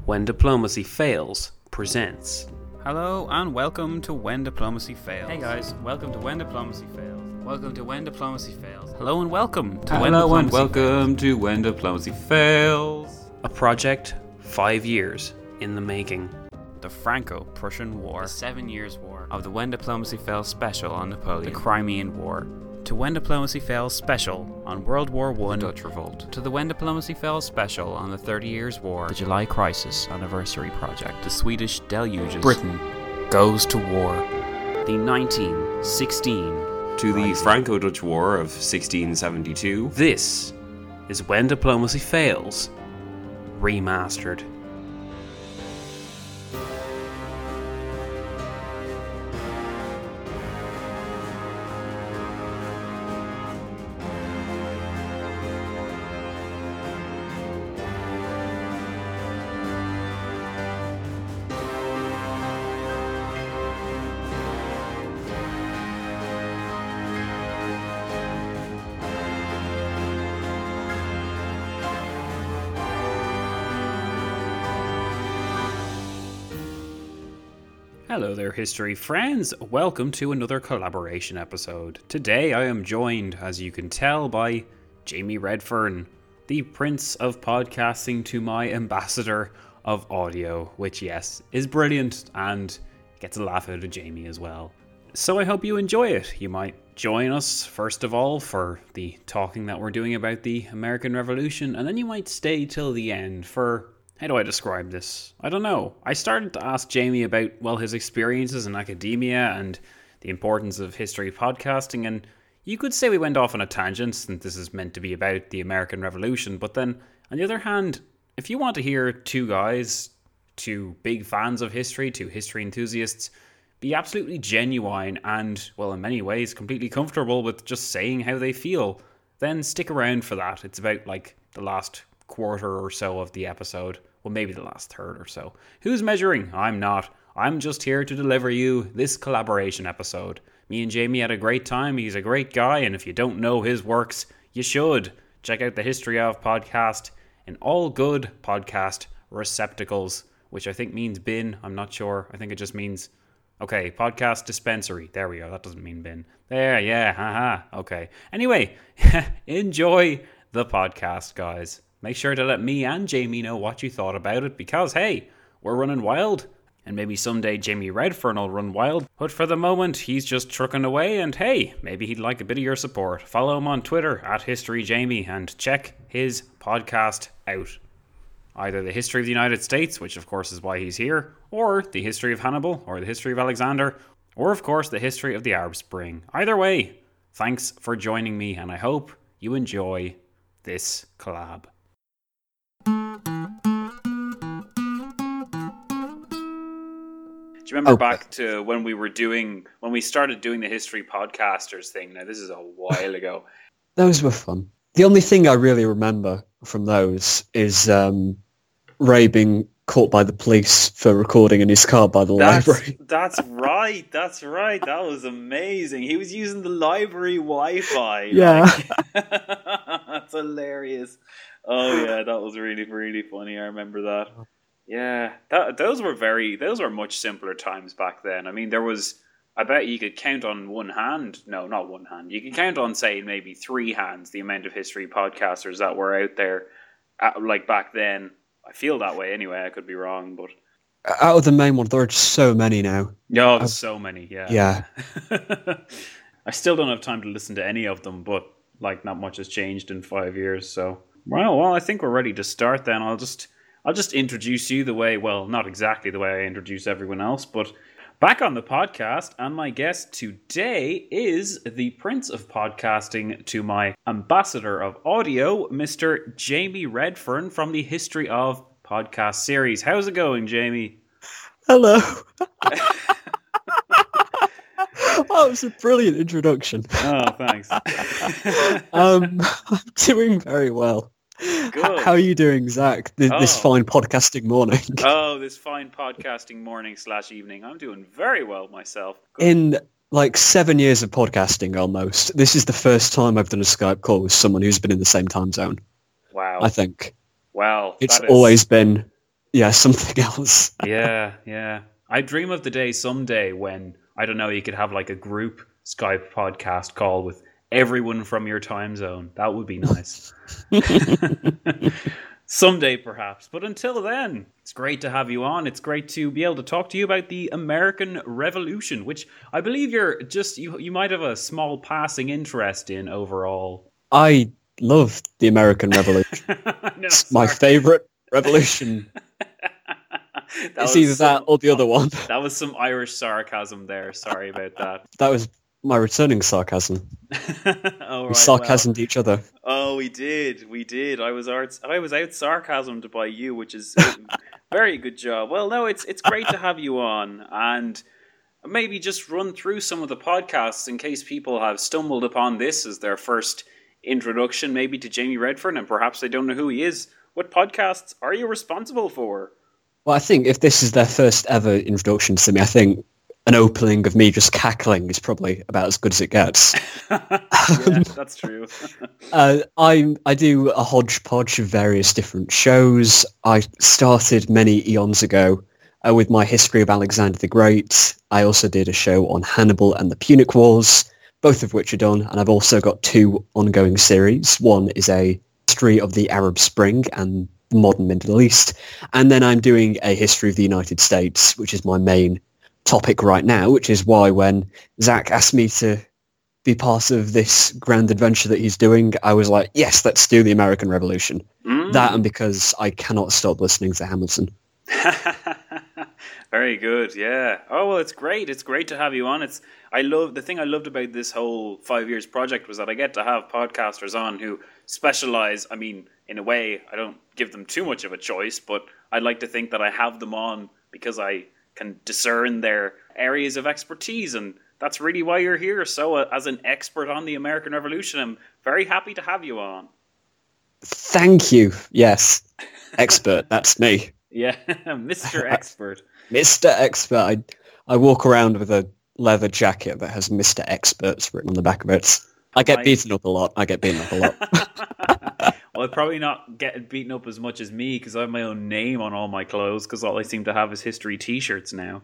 When Diplomacy Fails presents. Hello and welcome to When Diplomacy Fails. Hey guys, welcome to When Diplomacy Fails. Welcome to When Diplomacy Fails. Hello and welcome to When Diplomacy Fails. A project 5 years in the making. The Franco-Prussian War. The 7 Years' War. Of the When Diplomacy Fails special on Napoleon. The Crimean War. To When Diplomacy Fails special on World War I. The Dutch Revolt. To the When Diplomacy Fails special on the 30 Years' War. The July Crisis Anniversary Project. The Swedish Deluges. Britain Goes to War. The 1916 To the Franco-Dutch War of 1672. This is When Diplomacy Fails Remastered. Hello there, history friends. Welcome to another collaboration episode. Today I am joined, as you can tell, by Jamie Redfern, the Prince of Podcasting to my Ambassador of Audio, which, yes, is brilliant and gets a laugh out of Jamie as well. So I hope you enjoy it. You might join us, first of all, for the talking that we're doing about the American Revolution, and then you might stay till the end for... How do I describe this? I don't know. I started to ask Jamie about, well, his experiences in academia and the importance of history podcasting, and you could say we went off on a tangent since this is meant to be about the American Revolution, but then, on the other hand, if you want to hear two guys, two big fans of history, two history enthusiasts, be absolutely genuine and, well, in many ways, completely comfortable with just saying how they feel, then stick around for that. It's about, like, the last quarter or so of the episode. Well, maybe the last third or so. Who's measuring? I'm not. I'm just here to deliver you this collaboration episode. Me and Jamie had a great time. He's a great guy, and if you don't know his works, you should. Check out the History of Podcast in all good podcast receptacles, which I think means bin. I'm not sure. I think it just means... Okay, podcast dispensary. There we go. That doesn't mean bin. There, yeah, haha. Okay. Anyway, enjoy the podcast, guys. Make sure to let me and Jamie know what you thought about it because, hey, we're running wild. And maybe someday Jamie Redfern will run wild. But for the moment, he's just trucking away and, hey, maybe he'd like a bit of your support. Follow him on Twitter @HistoryJamie and check his podcast out. Either the History of the United States, which of course is why he's here, or the History of Hannibal, or the History of Alexander, or of course the History of the Arab Spring. Either way, thanks for joining me and I hope you enjoy this collab. Do you remember back to when we started doing the History Podcasters thing? Now, this is a while ago. Those were fun. The only thing I really remember from those is Ray being caught by the police for recording in his car by the library. That's right. That was amazing. He was using the library Wi-Fi. Yeah. That's hilarious. Oh, yeah, that was really, really funny. I remember that. Yeah, those were much simpler times back then. I mean, I bet you could count on one hand. No, not one hand. You could count on, say, maybe three hands the amount of history podcasters that were out there, like back then. I feel that way anyway. I could be wrong, but out of the main one, there are just so many now. Yeah, there's so many. Yeah. Yeah. I still don't have time to listen to any of them, but like not much has changed in 5 years. So well, I think we're ready to start. Then I'll just introduce you the way, well, not exactly the way I introduce everyone else, but back on the podcast, and my guest today is the Prince of Podcasting to my Ambassador of Audio, Mr. Jamie Redfern from the History of Podcast series. How's it going, Jamie? Hello. Oh, it was a brilliant introduction. Oh, thanks. I'm doing very well. Good. How are you doing, Zach, this fine podcasting morning? Oh, this fine podcasting morning/evening. I'm doing very well myself. Good. In like 7 years of podcasting almost, this is the first time I've done a Skype call with someone who's been in the same time zone. Wow. I think. Wow. It's always been Yeah, something else. Yeah, yeah. I dream of the day someday when, I don't know, you could have like a group Skype podcast call with everyone from your time zone. That would be nice. Someday, perhaps. But until then, it's great to have you on. It's great to be able to talk to you about the American Revolution, which I believe you might have a small passing interest in overall. I love the American Revolution. No, It's my sorry. favourite revolution. It's either that or the other one. That was some Irish sarcasm there. Sorry about that. That was my returning sarcasm. Oh, We right, sarcasmed each other. Oh, we did. I was out sarcasmed by you, which is a very good job. Well, no, it's great to have you on, and maybe just run through some of the podcasts in case people have stumbled upon this as their first introduction, maybe to Jamie Redfern, and perhaps they don't know who he is. What podcasts are you responsible for? Well, I think if this is their first ever introduction to me, I think an opening of me just cackling is probably about as good as it gets. Yeah, that's true. I do a hodgepodge of various different shows. I started many eons ago with my history of Alexander the Great. I also did a show on Hannibal and the Punic Wars, both of which are done. And I've also got 2 ongoing series. One is a history of the Arab Spring and the modern Middle East. And then I'm doing a history of the United States, which is my main topic right now, which is why when Zach asked me to be part of this grand adventure that he's doing, I was like, yes, let's do the American Revolution. That and because I cannot stop listening to Hamilton. Very good, yeah. Oh well, it's great. It's great to have you on. The thing I loved about this whole 5 years project was that I get to have podcasters on who specialize. I mean, in a way, I don't give them too much of a choice, but I'd like to think that I have them on because I can discern their areas of expertise, and that's really why you're here. So, as an expert on the American Revolution, I'm very happy to have you on. Thank you. Yes. Expert. That's me. Yeah, Mr. Expert. Mr. Expert. I walk around with a leather jacket that has Mr. Experts written on the back of it. I get beaten up a lot. Well, I'd probably not get beaten up as much as me because I have my own name on all my clothes because all I seem to have is history t-shirts now.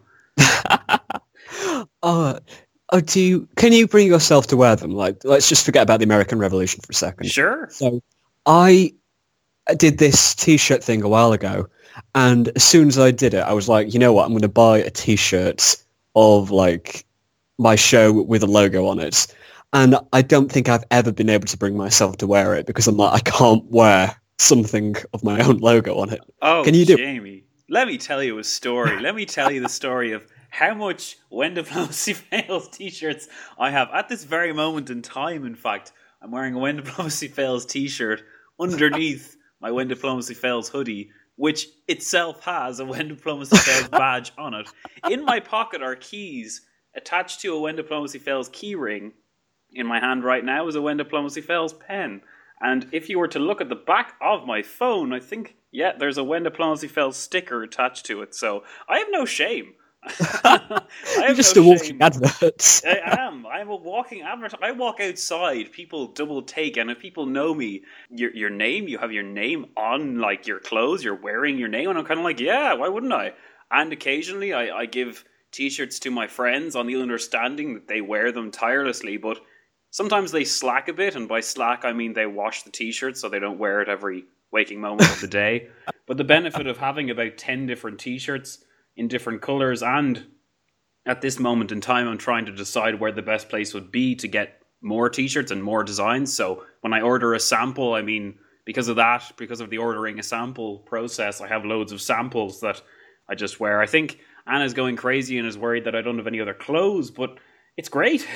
Can you bring yourself to wear them? Like, let's just forget about the American Revolution for a second. Sure. So I did this t-shirt thing a while ago, and as soon as I did it, I was like, you know what? I'm going to buy a t-shirt of like my show with a logo on it. And I don't think I've ever been able to bring myself to wear it because I'm like, I can't wear something of my own logo on it. Oh, can you do? Jamie, let me tell you a story. Let me tell you the story of how much When Diplomacy Fails t-shirts I have. At this very moment in time, in fact, I'm wearing a When Diplomacy Fails t-shirt underneath my When Diplomacy Fails hoodie, which itself has a When Diplomacy Fails badge on it. In my pocket are keys attached to a When Diplomacy Fails key ring. In my hand right now is a When Diplomacy Fails pen. And if you were to look at the back of my phone, I think, yeah, there's a When Diplomacy Fails sticker attached to it. So I have no shame. You're just a walking advert. I am. I'm a walking advert. I walk outside, people double take, and if people know me, your name, you have your name on like your clothes, you're wearing your name, and I'm kind of like, yeah, why wouldn't I? And occasionally I give t-shirts to my friends on the understanding that they wear them tirelessly, but sometimes they slack a bit, and by slack I mean they wash the t-shirt so they don't wear it every waking moment of the day. But the benefit of having about 10 different t-shirts in different colours, and at this moment in time I'm trying to decide where the best place would be to get more t-shirts and more designs. So when I order a sample, I mean, because of the ordering a sample process, I have loads of samples that I just wear. I think Anna's going crazy and is worried that I don't have any other clothes, but it's great.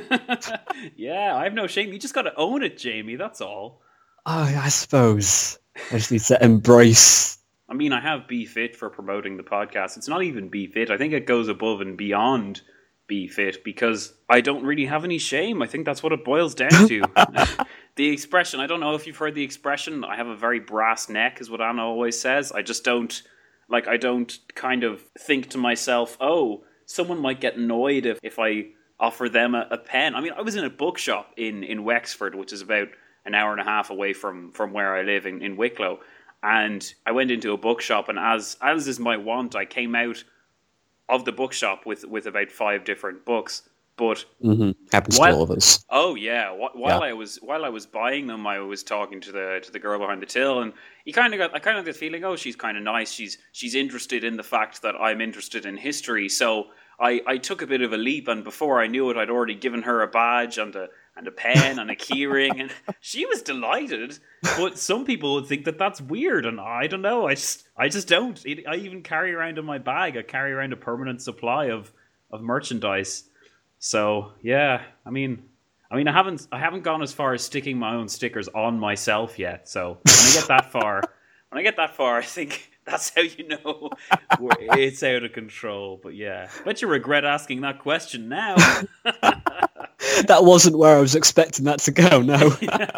Yeah, I have no shame. You just got to own it, Jamie, that's all. Oh, I suppose I just need to embrace. I mean, I have Be Fit for promoting the podcast. It's not even Be Fit. I think it goes above and beyond Be Fit because I don't really have any shame. I think that's what it boils down to. The expression, I don't know if you've heard the expression, I have a very brass neck is what Anna always says. I don't kind of think to myself, oh, someone might get annoyed if I offer them a pen. I mean, I was in a bookshop in Wexford, which is about an hour and a half away from where I live in Wicklow. and I went into a bookshop, and as is my wont, I came out of the bookshop with about 5 different books. But happens to all of us. Oh yeah, while I was buying them, I was talking to the girl behind the till, and I kind of got the feeling, oh, she's kind of nice. She's interested in the fact that I'm interested in history. So I took a bit of a leap, and before I knew it, I'd already given her a badge and a pen and a keyring, and she was delighted. But some people would think that that's weird, and I don't know. I just don't. I even carry around in my bag. I carry around a permanent supply of merchandise. So yeah, I mean, I haven't gone as far as sticking my own stickers on myself yet. So when I get that far, I think that's how you know it's out of control. But yeah, bet you regret asking that question now. That wasn't where I was expecting that to go. No.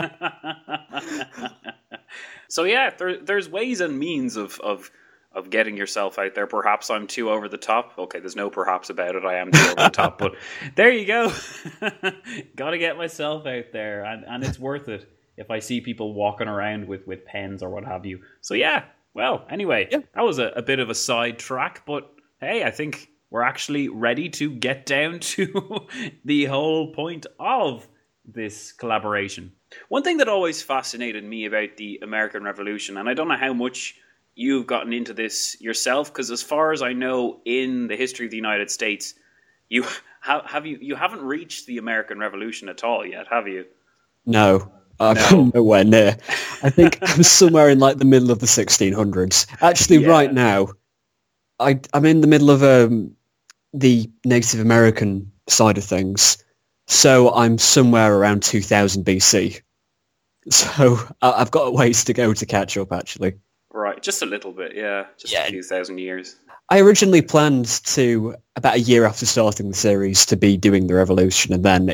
So yeah, there's ways and means of getting yourself out there. Perhaps I'm too over the top. Okay, there's no perhaps about it. I am too over the top, but there you go. Got to get myself out there, and it's worth it if I see people walking around with pens or what have you. So yeah, well, anyway, that was a bit of a side track, but hey, I think we're actually ready to get down to the whole point of this collaboration. One thing that always fascinated me about the American Revolution, and I don't know how much you've gotten into this yourself, because as far as I know, in the history of the United States, you haven't reached the American Revolution at all yet, have you? No, I'm nowhere near. I think I'm somewhere in like the middle of the 1600s. Actually, right now, I'm in the middle of the Native American side of things, so I'm somewhere around 2000 BC. So I've got a ways to go to catch up, actually. Right, just a little bit, yeah. Just a few thousand years. I originally planned to, about a year after starting the series, to be doing the Revolution, and then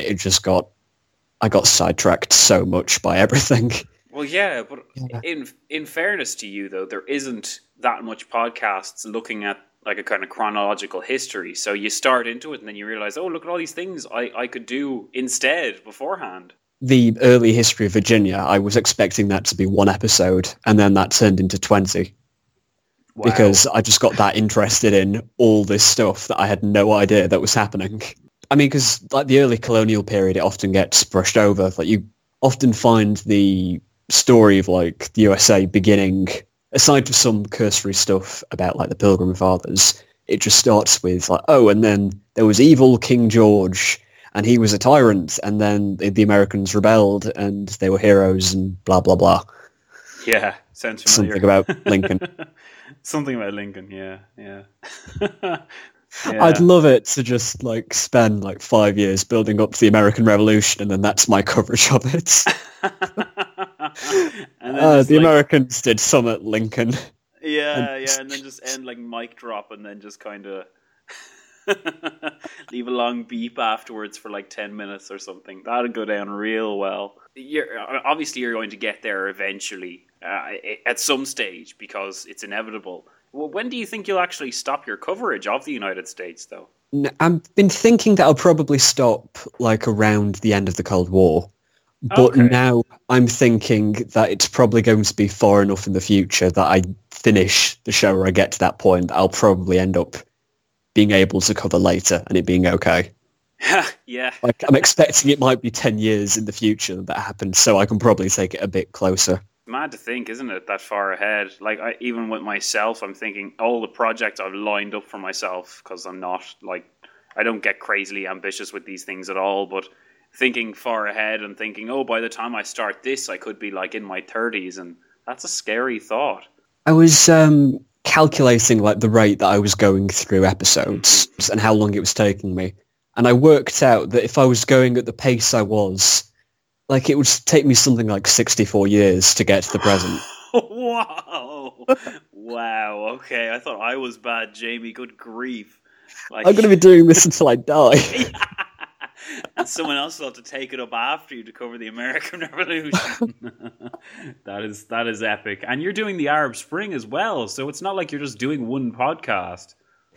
I got sidetracked so much by everything. Well, yeah, but in fairness to you, though, there isn't that much podcasts looking at like a kind of chronological history. So you start into it, and then you realize, oh, look at all these things I could do instead beforehand. The early history of Virginia, I was expecting that to be 1 episode, and then that turned into 20. Wow. Because I just got that interested in all this stuff that I had no idea that was happening. I mean, because like the early colonial period, it often gets brushed over. Like you often find the story of like the USA beginning, aside from some cursory stuff about like the Pilgrim Fathers, it just starts with like, oh, and then there was evil King George, and he was a tyrant, and then the Americans rebelled, and they were heroes, and blah, blah, blah. Yeah, sounds familiar. Something about Lincoln. Something about Lincoln, yeah. Yeah. I'd love it to just like spend like 5 years building up to the American Revolution, and then that's my coverage of it. And then the Americans did some at Lincoln. Yeah, and then just end like mic drop, and then just kind of leave a long beep afterwards for like 10 minutes or something. That'd go down real well. You're going to get there eventually, at some stage, because it's inevitable. Well, when do you think you'll actually stop your coverage of the United States, though? I've been thinking that I'll probably stop like around the end of the Cold War. But now I'm thinking that it's probably going to be far enough in the future that I finish the show or I get to that point that I'll probably end up being able to cover later and it being okay. Yeah. Like I'm expecting it might be 10 years in the future that happens, so I can probably take it a bit closer. Mad to think, isn't it, that far ahead? Like, even with myself, I'm thinking all the projects I've lined up for myself, because I'm not, like, I don't get crazily ambitious with these things at all, but thinking far ahead and thinking, oh, by the time I start this, I could be, like, in my 30s, and that's a scary thought. I was calculating, like, the rate that I was going through episodes and how long it was taking me, and I worked out that if I was going at the pace I was, like, it would take me something like 64 years to get to the present. Wow. Wow, okay. I thought I was bad, Jamie. Good grief. Like, I'm going to be doing this until I die. And someone else will have to take it up after you to cover the American Revolution. That is epic. And you're doing the Arab Spring as well, so it's not like you're just doing one podcast.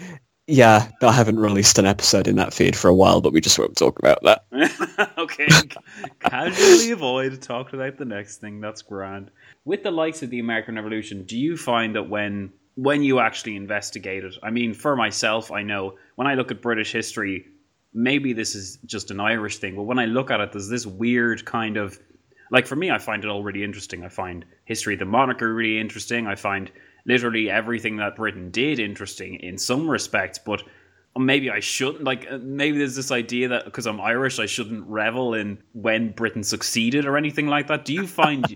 Yeah, I haven't released an episode in that feed for a while, but we just won't talk about that. Okay, casually avoid talking about the next thing. That's grand. With the likes of the American Revolution, do you find that when you actually investigate it, I mean, for myself, I know when I look at British history, maybe this is just an Irish thing, but when I look at it, there's this weird kind of, like for me, I find it all really interesting. I find history of the monarchy really interesting. I find literally everything that Britain did interesting in some respects, but maybe I shouldn't, like, maybe there's this idea that because I'm Irish I shouldn't revel in when Britain succeeded or anything like that. Do you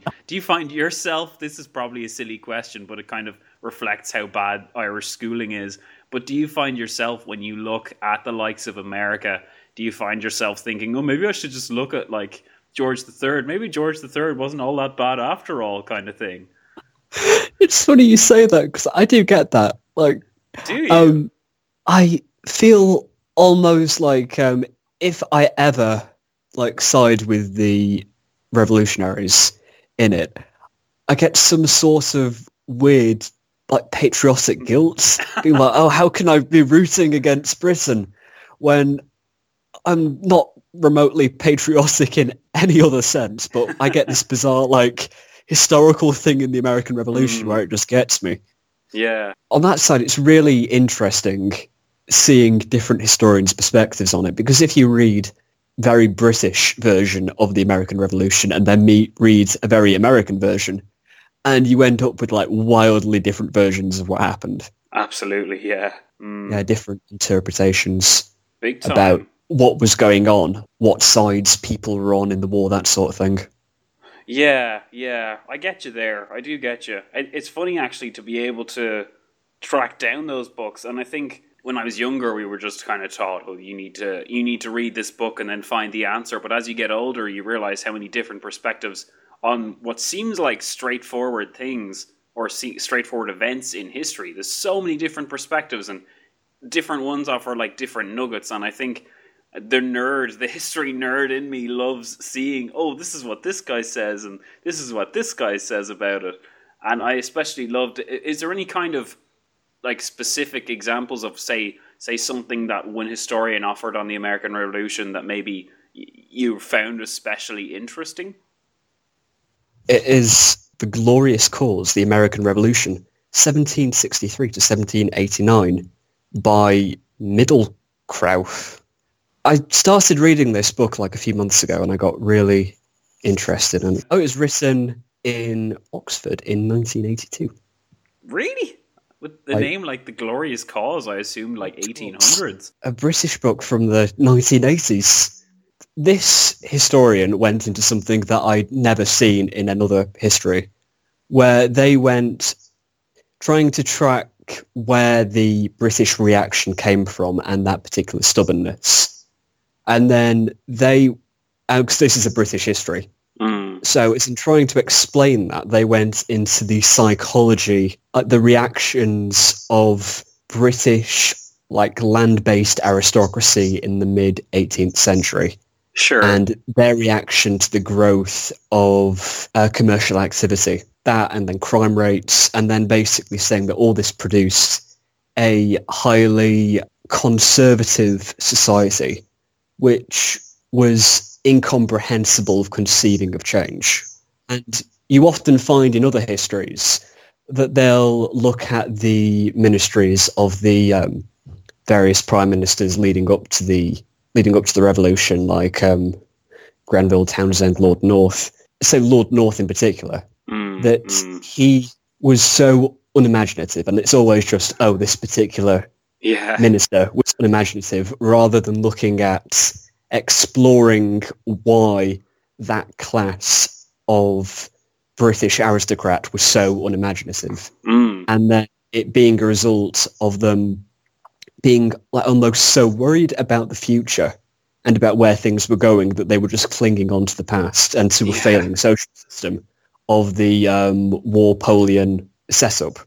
find yourself, this is probably a silly question, but it kind of reflects how bad Irish schooling is, but do you find yourself, when you look at the likes of America, do you find yourself thinking, oh, maybe I should just look at like George III, maybe George III wasn't all that bad after all, kind of thing? It's funny you say that, because I do get that. Like, do you? I feel almost like if I ever like side with the revolutionaries in it, I get some sort of weird like patriotic guilt, being like, oh, how can I be rooting against Britain when I'm not remotely patriotic in any other sense, but I get this bizarre like historical thing in the American Revolution where it just gets me. Yeah. On that side, it's really interesting seeing different historians' perspectives on it, because if you read very British version of the American Revolution and then read a very American version, and you end up with like wildly different versions of what happened. Absolutely, yeah. Yeah, different interpretations Big time. about what was going on, what sides people were on in the war, that sort of thing. Yeah, I get you there. I do get you. It's funny, actually, to be able to track down those books. And I think when I was younger, we were just kind of taught, oh, you need to read this book and then find the answer. But as you get older, you realize how many different perspectives on what seems like straightforward things or straightforward events in history. There's so many different perspectives, and different ones offer like different nuggets. And I think the history nerd in me loves seeing, oh, this is what this guy says, and this is what this guy says about it. And I especially loved, is there any kind of like specific examples of say something that one historian offered on the American Revolution that maybe you found especially interesting? It is The Glorious Cause, the American Revolution, 1763 to 1789, by Middlecrow. I started reading this book like a few months ago, and I got really interested in it. Oh, it was written in Oxford in 1982. Really? With the name like The Glorious Cause, I assumed like 1800s. A British book from the 1980s. This historian went into something that I'd never seen in another history, where they went trying to track where the British reaction came from and that particular stubbornness. And then because this is a British history, so it's in trying to explain that, they went into the psychology, the reactions of British, like, land-based aristocracy in the mid-18th century. Sure. And their reaction to the growth of commercial activity, that, and then crime rates, and then basically saying that all this produced a highly conservative society, which was incomprehensible of conceiving of change. And you often find in other histories that they'll look at the ministries of the various prime ministers leading up to the revolution, like Granville Townshend, Lord North. So Lord North in particular, that he was so unimaginative, and it's always just, oh, this particular minister was unimaginative, rather than looking at exploring why that class of British aristocrat was so unimaginative. And then it being a result of them being like almost so worried about the future and about where things were going that they were just clinging on to the past and to a failing social system of the Warpolian setup.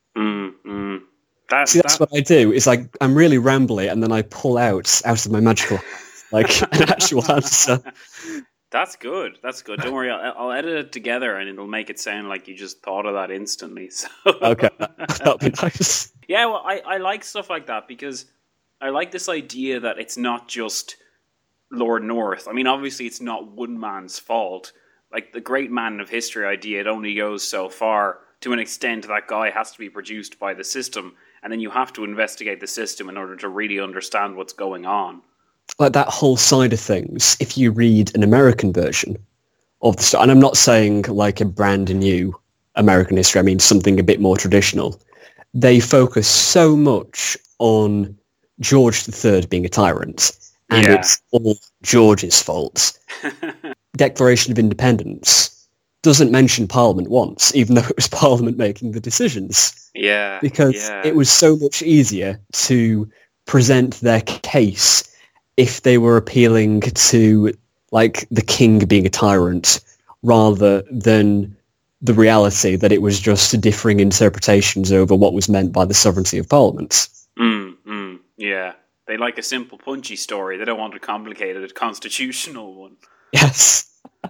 That's what I do, is I'm really rambly, and then I pull out of my magical like an actual answer. That's good. Don't worry, I'll edit it together and it'll make it sound like you just thought of that instantly. So. Okay, that'll be nice. Yeah, well, I like stuff like that, because I like this idea that it's not just Lord North. I mean, obviously it's not one man's fault. Like the great man of history idea, it only goes so far. To an extent, that guy has to be produced by the system, and then you have to investigate the system in order to really understand what's going on. Like that whole side of things, if you read an American version of the story, and I'm not saying like a brand new American history, I mean something a bit more traditional, they focus so much on George III being a tyrant, and it's all George's fault. Declaration of Independence doesn't mention Parliament once, even though it was Parliament making the decisions. Yeah. Because it was so much easier to present their case if they were appealing to, like, the king being a tyrant, rather than the reality that it was just differing interpretations over what was meant by the sovereignty of Parliament. Yeah. They like a simple, punchy story. They don't want a complicated constitutional one. Yes.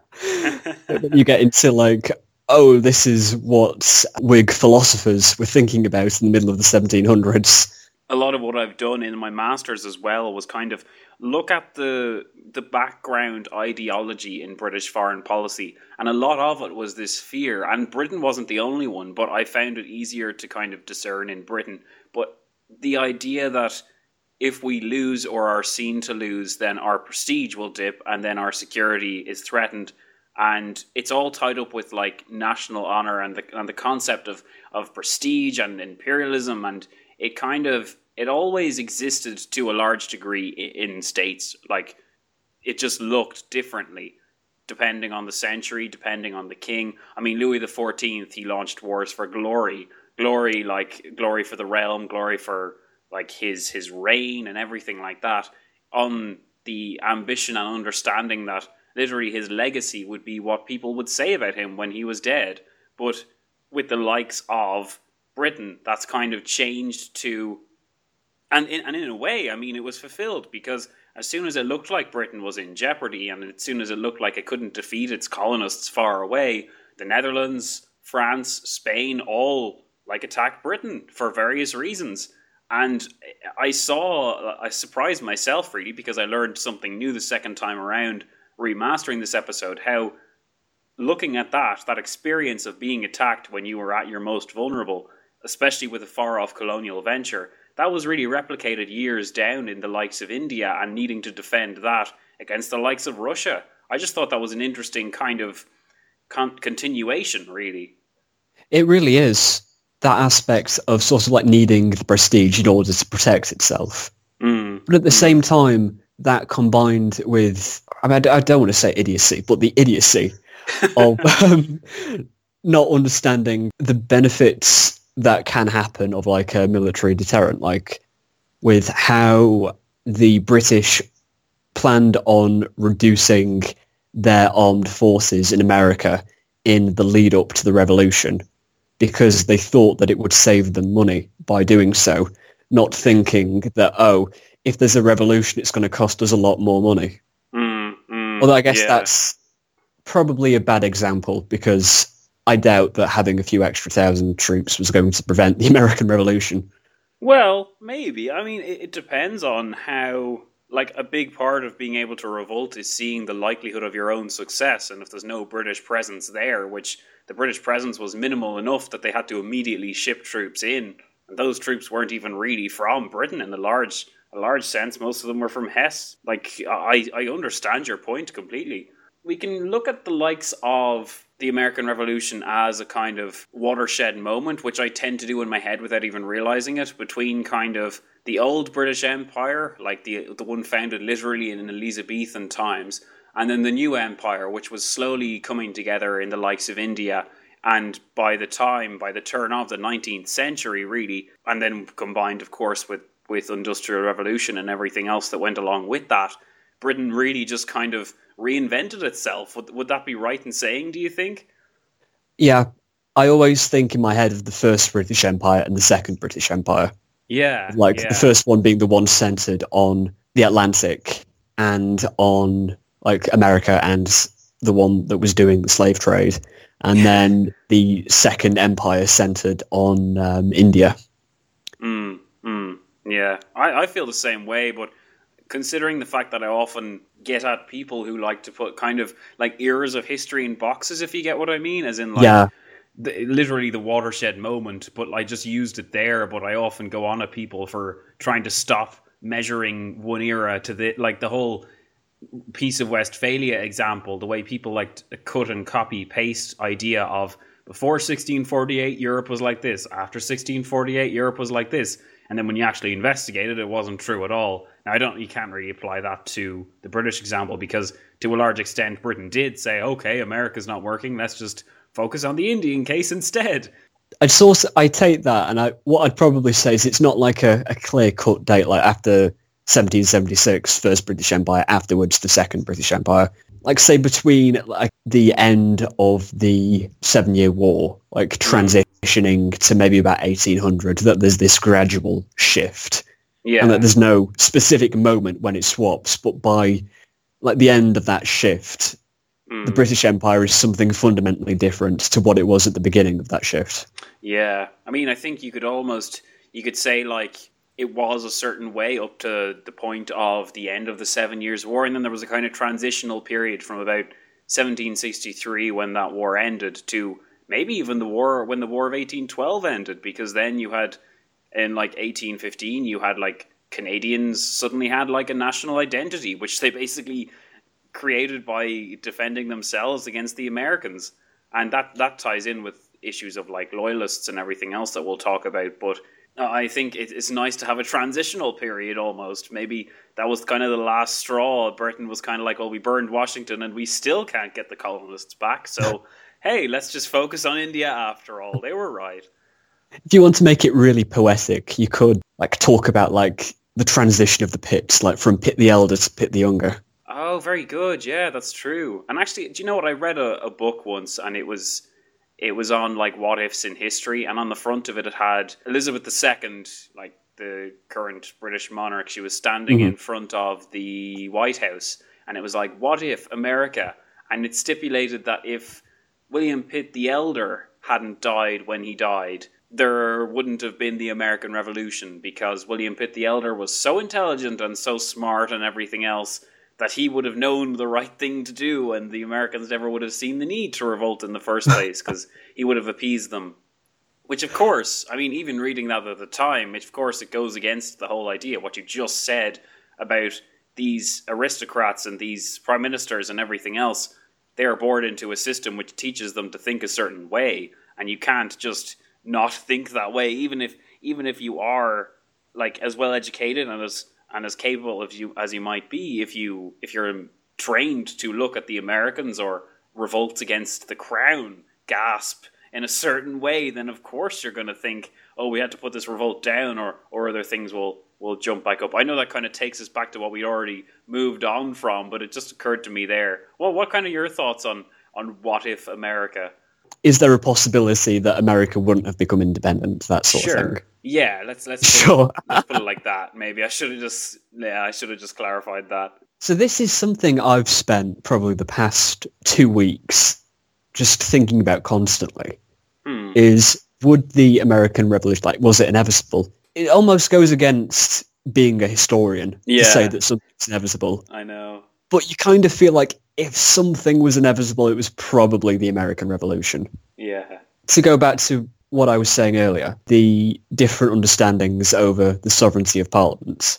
You get into like, oh, this is what Whig philosophers were thinking about in the middle of the 1700s. A lot of what I've done in my master's as well was kind of look at the background ideology in British foreign policy, and a lot of it was this fear, and Britain wasn't the only one, but I found it easier to kind of discern in Britain. But the idea that if we lose or are seen to lose, then our prestige will dip and then our security is threatened. And it's all tied up with like national honor and the concept of prestige and imperialism. And it always existed to a large degree in states. Like it just looked differently depending on the century, depending on the king. I mean, Louis XIV, he launched wars for glory for the realm, glory for like his reign and everything like that, on the ambition and understanding that literally his legacy would be what people would say about him when he was dead. But with the likes of Britain, that's kind of changed to, and in a way, I mean, it was fulfilled, because as soon as it looked like Britain was in jeopardy, and as soon as it looked like it couldn't defeat its colonists far away, the Netherlands, France, Spain, all like attacked Britain for various reasons. And I surprised myself really, because I learned something new the second time around remastering this episode, how looking at that experience of being attacked when you were at your most vulnerable, especially with a far-off colonial venture, that was really replicated years down in the likes of India and needing to defend that against the likes of Russia. I just thought that was an interesting kind of continuation, really. It really is. That aspect of sort of like needing the prestige in order to protect itself. But at the same time, that combined with, I mean, I don't want to say idiocy, but the idiocy of not understanding the benefits that can happen of like a military deterrent, like with how the British planned on reducing their armed forces in America in the lead up to the revolution, because they thought that it would save them money by doing so, not thinking that, oh, if there's a revolution, it's going to cost us a lot more money. Although I guess that's probably a bad example, because I doubt that having a few extra thousand troops was going to prevent the American Revolution. Well, maybe. I mean, it depends on how, like, a big part of being able to revolt is seeing the likelihood of your own success, and if there's no British presence there, which the British presence was minimal enough that they had to immediately ship troops in, and those troops weren't even really from Britain in a large sense. Most of them were from Hesse. Like, I understand your point completely. We can look at the likes of the American Revolution as a kind of watershed moment, which I tend to do in my head without even realizing it, between kind of the old British Empire, like the one founded literally in Elizabethan times, and then the new empire, which was slowly coming together in the likes of India. And by the turn of the 19th century, really, and then combined, of course, with Industrial Revolution and everything else that went along with that, Britain really just kind of reinvented itself. Would that be right in saying, do you think? Yeah, I always think in my head of the first British Empire and the second British Empire. Yeah. The first one being the one centered on the Atlantic and on like America, and the one that was doing the slave trade. And then the second empire centered on India. Yeah, I feel the same way, but considering the fact that I often get at people who like to put kind of like eras of history in boxes, if you get what I mean, as in like Yeah. literally the watershed moment, but I just used it there, but I often go on at people for trying to stop measuring one era to the whole Peace of Westphalia example, the way people like to cut and copy paste idea of before 1648 Europe was like this, after 1648 Europe was like this, and then when you actually investigated it wasn't true at all. Now you can't really apply that to the British example, because to a large extent Britain did say, okay, America's not working, let's just focus on the Indian case instead. I take that, and what I'd probably say is it's not like a clear-cut date, like after 1776, First British Empire, afterwards the Second British Empire. Like, say, between like the end of the 7-Year War, like transitioning to maybe about 1800, that there's this gradual shift. Yeah. And that there's no specific moment when it swaps, but by like the end of that shift, the British Empire is something fundamentally different to what it was at the beginning of that shift. Yeah. I mean, I think you could say like it was a certain way up to the point of the end of the 7 Years' War, and then there was a kind of transitional period from about 1763 when that war ended to maybe even the War of 1812 ended, because then you had in like 1815 you had like Canadians suddenly had like a national identity, which they basically created by defending themselves against the Americans, and that ties in with issues of like loyalists and everything else that we'll talk about. But I think it's nice to have a transitional period almost. Maybe that was kind of the last straw. Britain was kind of like, well, we burned Washington and we still can't get the colonists back, so hey, let's just focus on India after all. They were right. If you want to make it really poetic, you could like talk about like the transition of the Pitts, like from Pitt the Elder to Pitt the Younger. Oh, very good. Yeah, that's true. And actually, do you know what? I read a book once, and it was on like what ifs in history, and on the front of it, it had Elizabeth II, like the current British monarch. She was standing in front of the White House, and it was like, what if America? And it stipulated that if William Pitt the Elder hadn't died when he died, there wouldn't have been the American Revolution, because William Pitt the Elder was so intelligent and so smart and everything else that he would have known the right thing to do, and the Americans never would have seen the need to revolt in the first place, because he would have appeased them. Which, of course, I mean, even reading that at the time, of course, it goes against the whole idea, what you just said about these aristocrats and these prime ministers and everything else. They are born into a system which teaches them to think a certain way, and you can't just not think that way, even if you are like as well educated and as capable as you might be, if you're trained to look at the Americans or revolt against the crown gasp in a certain way, then of course you're going to think, oh, we had to put this revolt down, or other things will jump back up. I know that kind of takes us back to what we'd already moved on from, but it just occurred to me there. Well, what kind of your thoughts on what if America? Is there a possibility that America wouldn't have become independent, that sort of thing? Yeah, let's put it like that. Maybe I should have just clarified that. So this is something I've spent probably the past 2 weeks just thinking about constantly. Is, would the American Revolution, like, was it inevitable? It almost goes against being a historian to say that something's inevitable. I know. But you kind of feel like if something was inevitable, it was probably the American Revolution. Yeah. To go back to what I was saying earlier, the different understandings over the sovereignty of parliaments.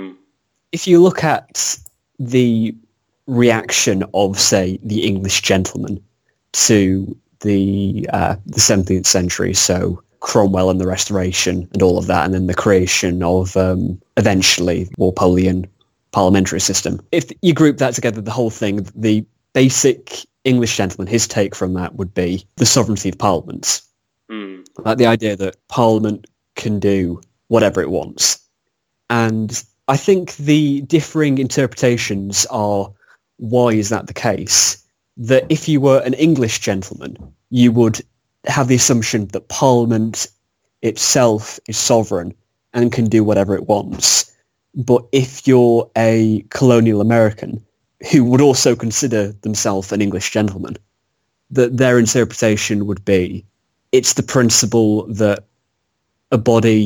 If you look at the reaction of, say, the English gentleman to the 17th century, so Cromwell and the Restoration and all of that, and then the creation of eventually Walpolean parliamentary system. If you group that together, the whole thing, the basic English gentleman, his take from that would be the sovereignty of parliaments. Like the idea that Parliament can do whatever it wants. And I think the differing interpretations are, why is that the case? That if you were an English gentleman, you would have the assumption that Parliament itself is sovereign and can do whatever it wants. But if you're a colonial American who would also consider themselves an English gentleman, that their interpretation would be, it's the principle that a body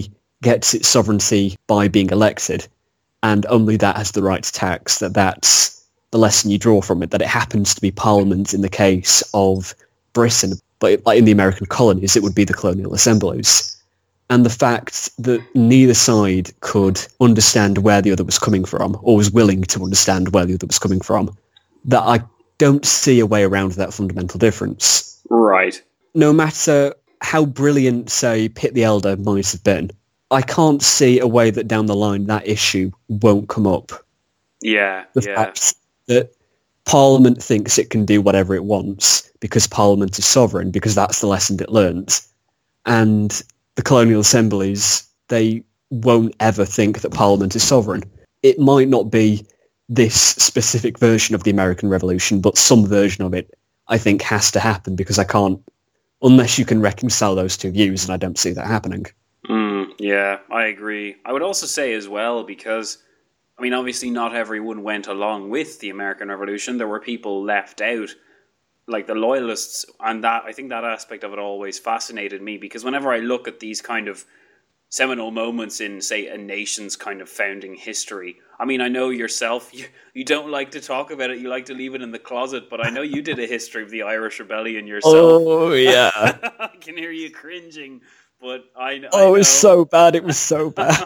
gets its sovereignty by being elected, and only that has the right to tax, that's the lesson you draw from it, that it happens to be Parliament in the case of Britain, but like in the American colonies, it would be the colonial assemblies. And the fact that neither side could understand where the other was coming from, or was willing to understand where the other was coming from, that I don't see a way around that fundamental difference. Right. No matter how brilliant, say, Pitt the Elder might have been, I can't see a way that down the line that issue won't come up. Yeah, The fact that Parliament thinks it can do whatever it wants because Parliament is sovereign, because that's the lesson it learns. And the colonial assemblies, they won't ever think that Parliament is sovereign. It might not be this specific version of the American Revolution, but some version of it, I think, has to happen, because I can't, unless you can reconcile those two views, and I don't see that happening. Yeah, I agree. I would also say as well, because, I mean, obviously not everyone went along with the American Revolution. There were people left out, like the Loyalists, and that, I think that aspect of it always fascinated me, because whenever I look at these kind of seminal moments in, say, a nation's kind of founding history, I mean, I know yourself, you don't like to talk about it, you like to leave it in the closet, but I know you did a history of the Irish Rebellion yourself. Oh, yeah. I can hear you cringing, but I know. Oh, it was so bad, it was so bad.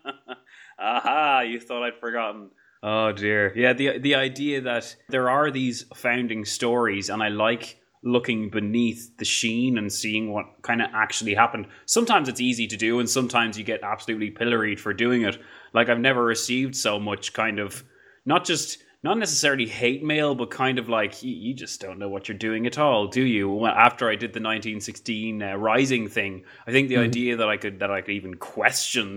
Aha, you thought I'd forgotten. Oh dear. Yeah, the idea that there are these founding stories, and I like looking beneath the sheen and seeing what kind of actually happened. Sometimes it's easy to do, and sometimes you get absolutely pilloried for doing it. Like, I've never received so much kind of, not necessarily hate mail, but kind of like, you just don't know what you're doing at all, do you? Well, after I did the 1916 Rising thing, I think the idea that I could even question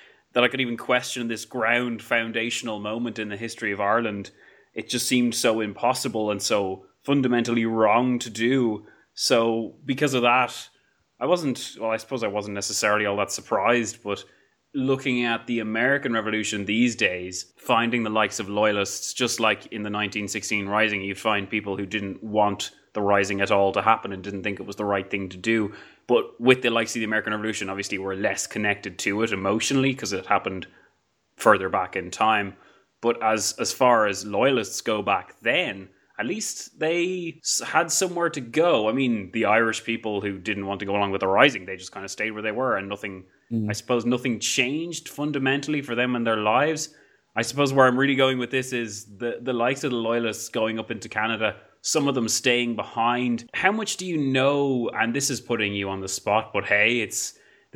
this ground foundational moment in the history of Ireland, it just seemed so impossible and so fundamentally wrong to do. So because of that, I suppose I wasn't necessarily all that surprised, but looking at the American Revolution these days, finding the likes of Loyalists, just like in the 1916 Rising, you'd find people who didn't want the Rising at all to happen and didn't think it was the right thing to do. But with the likes of the American Revolution, obviously we're less connected to it emotionally because it happened further back in time. But as far as Loyalists go back then, at least they had somewhere to go. I mean, the Irish people who didn't want to go along with the Rising, they just kind of stayed where they were, and I suppose nothing changed fundamentally for them in their lives. I suppose where I'm really going with this is the likes of the Loyalists going up into Canada, some of them staying behind. How much do you know, and this is putting you on the spot, but hey, it's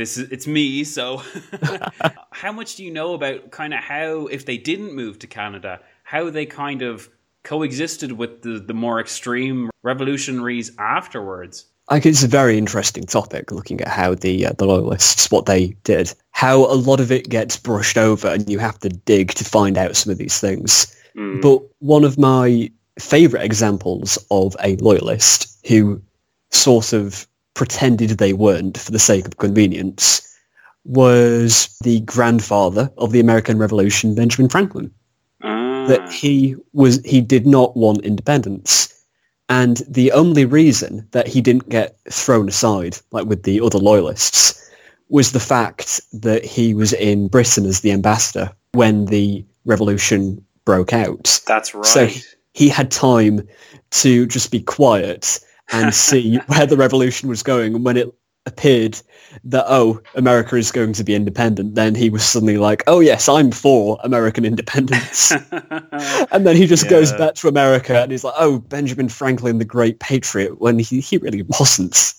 me, so how much do you know about kind of how, if they didn't move to Canada, how they kind of coexisted with the more extreme revolutionaries afterwards? I think it's a very interesting topic, looking at how the Loyalists, what they did, how a lot of it gets brushed over and you have to dig to find out some of these things. But one of my favourite examples of a Loyalist who sort of pretended they weren't for the sake of convenience was the grandfather of the American Revolution, Benjamin Franklin. That he did not want independence. And the only reason that he didn't get thrown aside, like with the other Loyalists, was the fact that he was in Britain as the ambassador when the revolution broke out. That's right. So he had time to just be quiet and see where the revolution was going. And when it appeared that, America is going to be independent, then he was suddenly like, oh yes, I'm for American independence. And then he just goes back to America and he's like, Benjamin Franklin, the great patriot, when he really wasn't.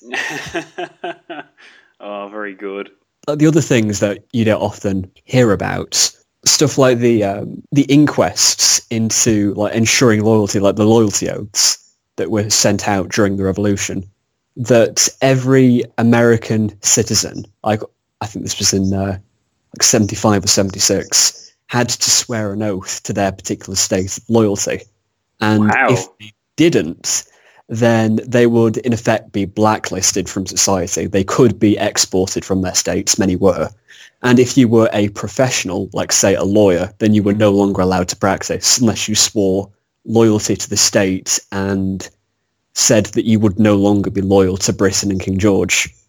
Oh, very good. The other things that you don't often hear about, stuff like the inquests into like ensuring loyalty, like the loyalty oaths that were sent out during the revolution, that every American citizen, I think this was in 75 or 76, had to swear an oath to their particular state of loyalty. And if they didn't, then they would in effect be blacklisted from society. They could be exported from their states, many were. And if you were a professional, like say a lawyer, then you were no longer allowed to practice unless you swore loyalty to the state and said that you would no longer be loyal to Britain and King George.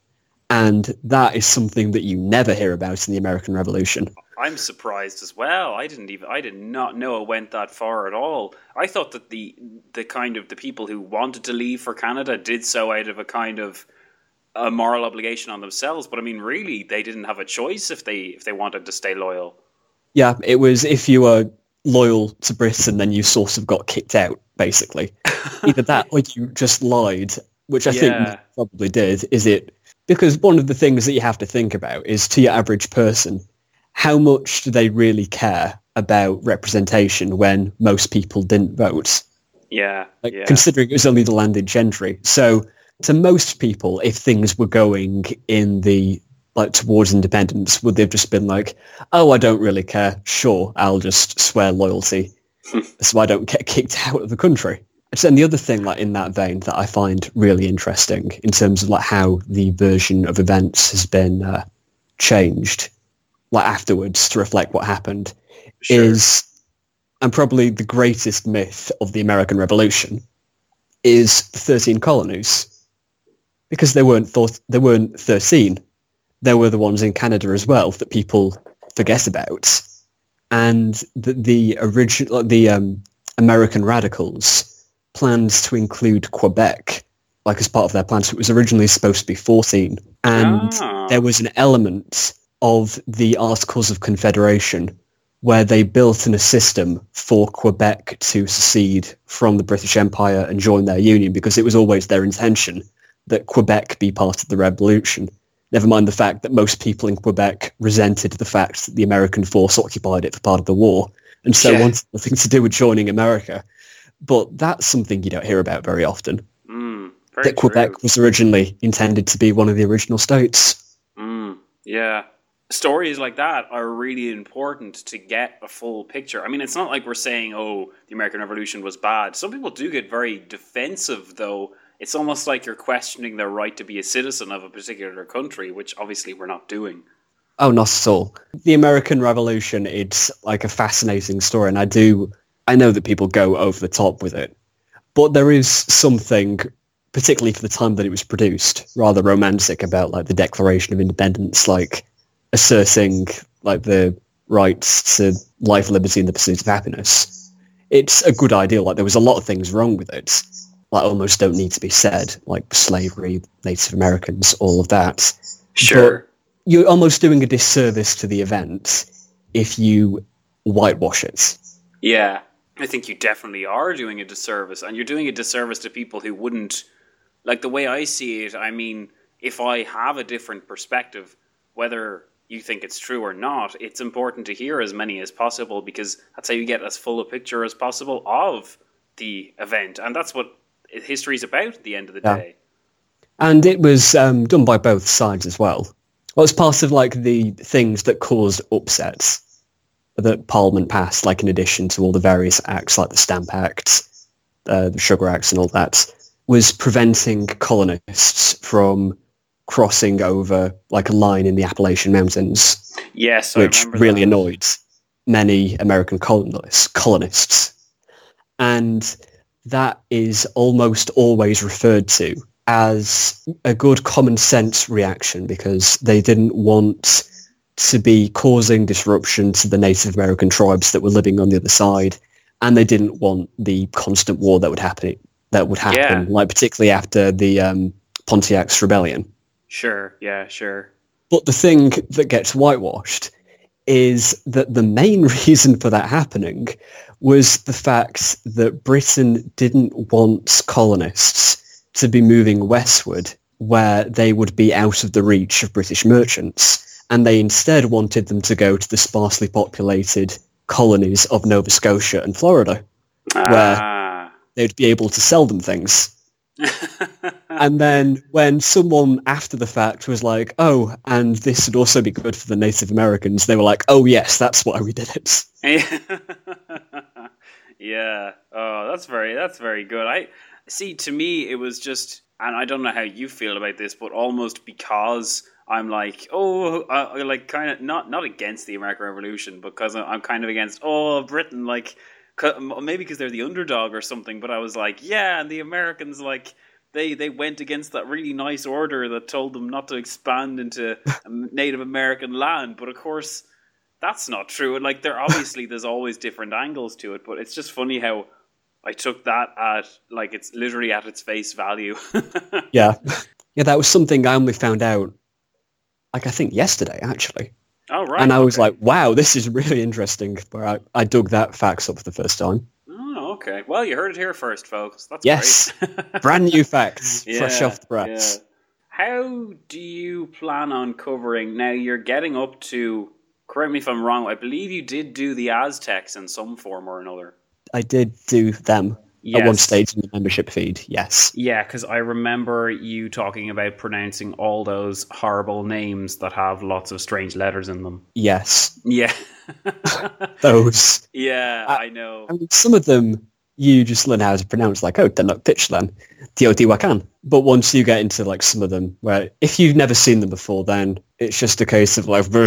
And that is something that you never hear about in the American Revolution. I'm surprised as well. I did not know it went that far at all. I thought that the people who wanted to leave for Canada did so out of a kind of a moral obligation on themselves. But I mean, really, they didn't have a choice if they wanted to stay loyal. Yeah, it was if you were loyal to Britain, then you sort of got kicked out, basically. Either that or you just lied, which I think you probably did. Because one of the things that you have to think about is, to your average person, how much do they really care about representation when most people didn't vote? Yeah. Considering it was only the landed gentry. So to most people, if things were going in the towards independence, would they have just been like, oh, I don't really care. Sure, I'll just swear loyalty so I don't get kicked out of the country. And the other thing in that vein that I find really interesting in terms of how the version of events has been changed afterwards to reflect what happened is, and probably the greatest myth of the American Revolution, is the 13 colonies. Because they weren't 13. There were the ones in Canada as well that people forget about. And the American radicals planned to include Quebec as part of their plan. So it was originally supposed to be 14. And there was an element of the Articles of Confederation where they built in a system for Quebec to secede from the British Empire and join their union, because it was always their intention that Quebec be part of the revolution. Never mind the fact that most people in Quebec resented the fact that the American force occupied it for part of the war, and so wanted nothing to do with joining America. But that's something you don't hear about very often. That Quebec was originally intended to be one of the original states. Yeah. Stories like that are really important to get a full picture. I mean, it's not like we're saying, oh, the American Revolution was bad. Some people do get very defensive, though. It's almost like you're questioning their right to be a citizen of a particular country, which obviously we're not doing. Oh, not at all. The American Revolution, it's a fascinating story, and I know that people go over the top with it, but there is something, particularly for the time that it was produced, rather romantic about the Declaration of Independence, asserting the rights to life, liberty, and the pursuit of happiness. It's a good ideal. There was a lot of things wrong with it, almost don't need to be said, slavery, Native Americans, all of that. Sure. But you're almost doing a disservice to the event if you whitewash it. Yeah, I think you definitely are doing a disservice, and you're doing a disservice to people who wouldn't, the way I see it, I mean, if I have a different perspective, whether you think it's true or not, it's important to hear as many as possible, because that's how you get as full a picture as possible of the event, and that's what history's about at the end of the day. And it was done by both sides as well. Well, it's part of the things that caused upsets that Parliament passed, in addition to all the various acts the Stamp Act, the Sugar Acts and all that, was preventing colonists from crossing over a line in the Appalachian Mountains. Yes, which really annoyed many American colonists. And that is almost always referred to as a good common sense reaction, because they didn't want to be causing disruption to the Native American tribes that were living on the other side, and they didn't want the constant war that would happen, particularly after the Pontiac's Rebellion. Sure, yeah, sure. But the thing that gets whitewashed is that the main reason for that happening was the fact that Britain didn't want colonists to be moving westward where they would be out of the reach of British merchants, and they instead wanted them to go to the sparsely populated colonies of Nova Scotia and Florida, where they'd be able to sell them things. And then when someone after the fact was like, oh, and this would also be good for the Native Americans, they were like, oh yes, that's why we did it. Yeah. Oh, that's very good. I see, to me it was just, and I don't know how you feel about this, but almost because I'm kind of not against the American Revolution, because I'm kind of against Britain, maybe because they're the underdog or something, but I was like, yeah, and the Americans they went against that really nice order that told them not to expand into Native American land. But of course, that's not true. And like, there's always different angles to it. But it's just funny how I took that at, like, it's literally at its face value. Yeah. Yeah, that was something I only found out, like, I think yesterday, actually. Oh, right. And I was like, wow, this is really interesting, where I dug that facts up for the first time. Oh, okay. Well, you heard it here first, folks. That's Yes. great. Brand new facts, Yeah, fresh off the press. yeah. How do you plan on covering, now you're getting up to, correct me if I'm wrong, I believe you did do the Aztecs in some form or another. I did do them at one stage in the membership feed, yes. Yeah, because I remember you talking about pronouncing all those horrible names that have lots of strange letters in them. Yes. Yeah. Those. Yeah, I know. I mean, some of them you just learn how to pronounce, like, oh, Tenochtitlan, Teotihuacan. But once you get into, like, some of them, where if you've never seen them before, then it's just a case of, like,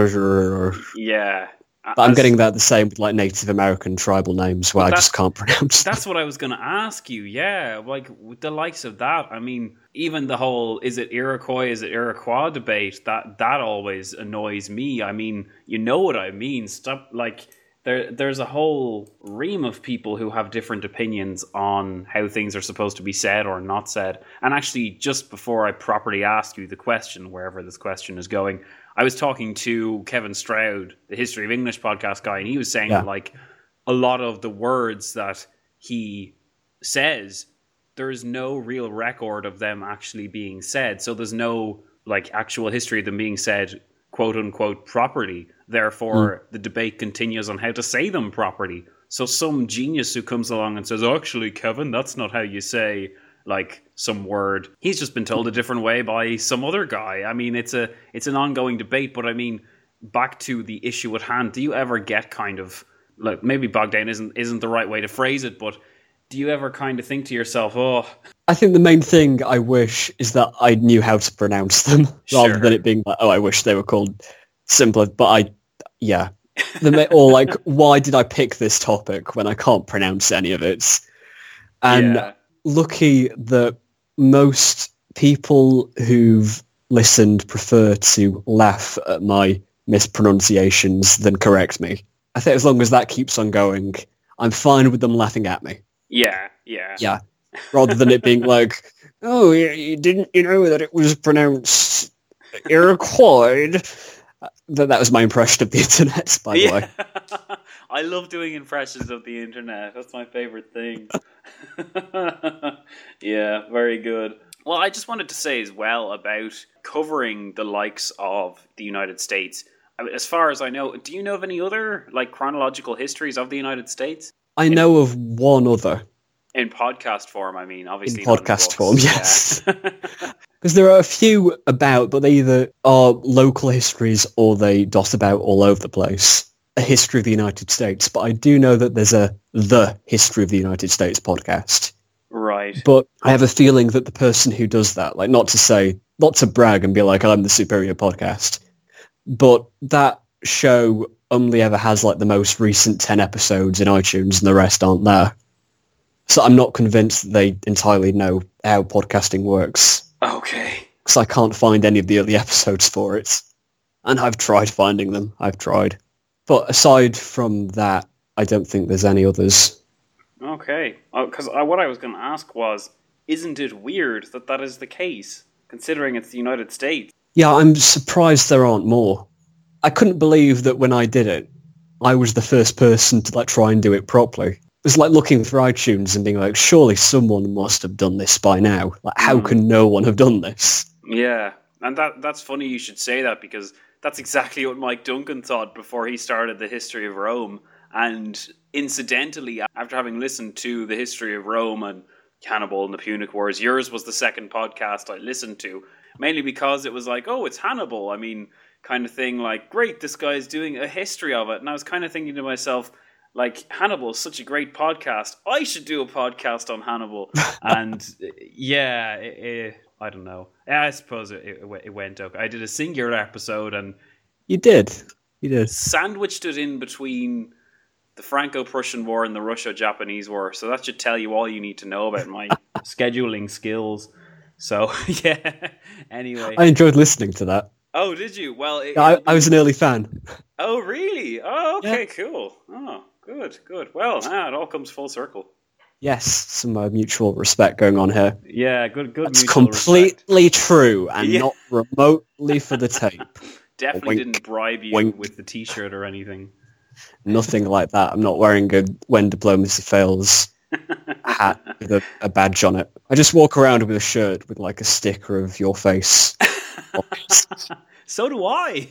Yeah. But I'm getting that the same with, like, Native American tribal names where I just can't pronounce them. That's what I was going to ask you, yeah. Like, with the likes of that, I mean, even the whole, is it Iroquois, is it Iroquois debate, that always annoys me. I mean, you know what I mean. Stop, like, there's a whole ream of people who have different opinions on how things are supposed to be said or not said. And actually, just before I properly ask you the question, wherever this question is going, I was talking to Kevin Stroud, the History of English podcast guy, and he was saying that, like, a lot of the words that he says, there is no real record of them actually being said. So there's no, like, actual history of them being said, quote unquote, properly. Therefore, the debate continues on how to say them properly. So some genius who comes along and says, actually, Kevin, that's not how you say, like, some word, he's just been told a different way by some other guy. I mean, it's an ongoing debate, but I mean, back to the issue at hand, do you ever get kind of, like, maybe bogged down isn't the right way to phrase it, but do you ever kind of think to yourself, oh... I think the main thing I wish is that I knew how to pronounce them, rather than it being like, oh, I wish they were called simpler, but or like, why did I pick this topic when I can't pronounce any of it? And lucky that most people who've listened prefer to laugh at my mispronunciations than correct me. I think as long as that keeps on going, I'm fine with them laughing at me. Yeah. Rather than it being like, oh, you didn't, that it was pronounced Iroquois. That was my impression of the internet, by the way. I love doing impressions of the internet. That's my favorite thing. Yeah, very good. Well, I just wanted to say as well about covering the likes of the United States. As far as I know, do you know of any other, like, chronological histories of the United States? I know of one other. In podcast form, I mean, obviously. In podcast form, yes. Because there are a few about, but they either are local histories or they dot about all over the place. A history of the United States, but I do know that there's the History of the United States podcast. Right. But I have a feeling that the person who does that, like, not to brag and be like, I'm the superior podcast, but that show only ever has, like, the most recent 10 episodes in iTunes and the rest aren't there. So I'm not convinced that they entirely know how podcasting works. Okay. Because I can't find any of the early episodes for it. And I've tried finding them. I've tried. But aside from that, I don't think there's any others. Okay. Because what I was going to ask was, isn't it weird that that is the case, considering it's the United States? Yeah, I'm surprised there aren't more. I couldn't believe that when I did it, I was the first person to, like, try and do it properly. It was like looking through iTunes and being like, surely someone must have done this by now. Like, how can no one have done this? Yeah, and that's funny you should say that, because that's exactly what Mike Duncan thought before he started the History of Rome. And incidentally, after having listened to the History of Rome and Hannibal and the Punic Wars, yours was the second podcast I listened to, mainly because it was like, oh, it's Hannibal. I mean, kind of thing, like, great, this guy's doing a history of it. And I was kind of thinking to myself, like, Hannibal is such a great podcast. I should do a podcast on Hannibal. And yeah, I don't know. I suppose it went okay. I did a singular episode and... You did. Sandwiched it in between the Franco-Prussian War and the Russo-Japanese War. So that should tell you all you need to know about my scheduling skills. So, yeah, anyway. I enjoyed listening to that. Oh, did you? Well, I was an early fan. Oh, really? Oh, okay, Yeah. cool. Oh, good. Well, it all comes full circle. Yes, some mutual respect going on here. Yeah, good. That's mutual completely true and Yeah. not remotely for the tape. Definitely Wink, didn't bribe you wink. with the T-shirt or anything. Nothing like that. I'm not wearing a When Diplomacy Fails hat with a badge on it. I just walk around with a shirt with like a sticker of your face. So do I.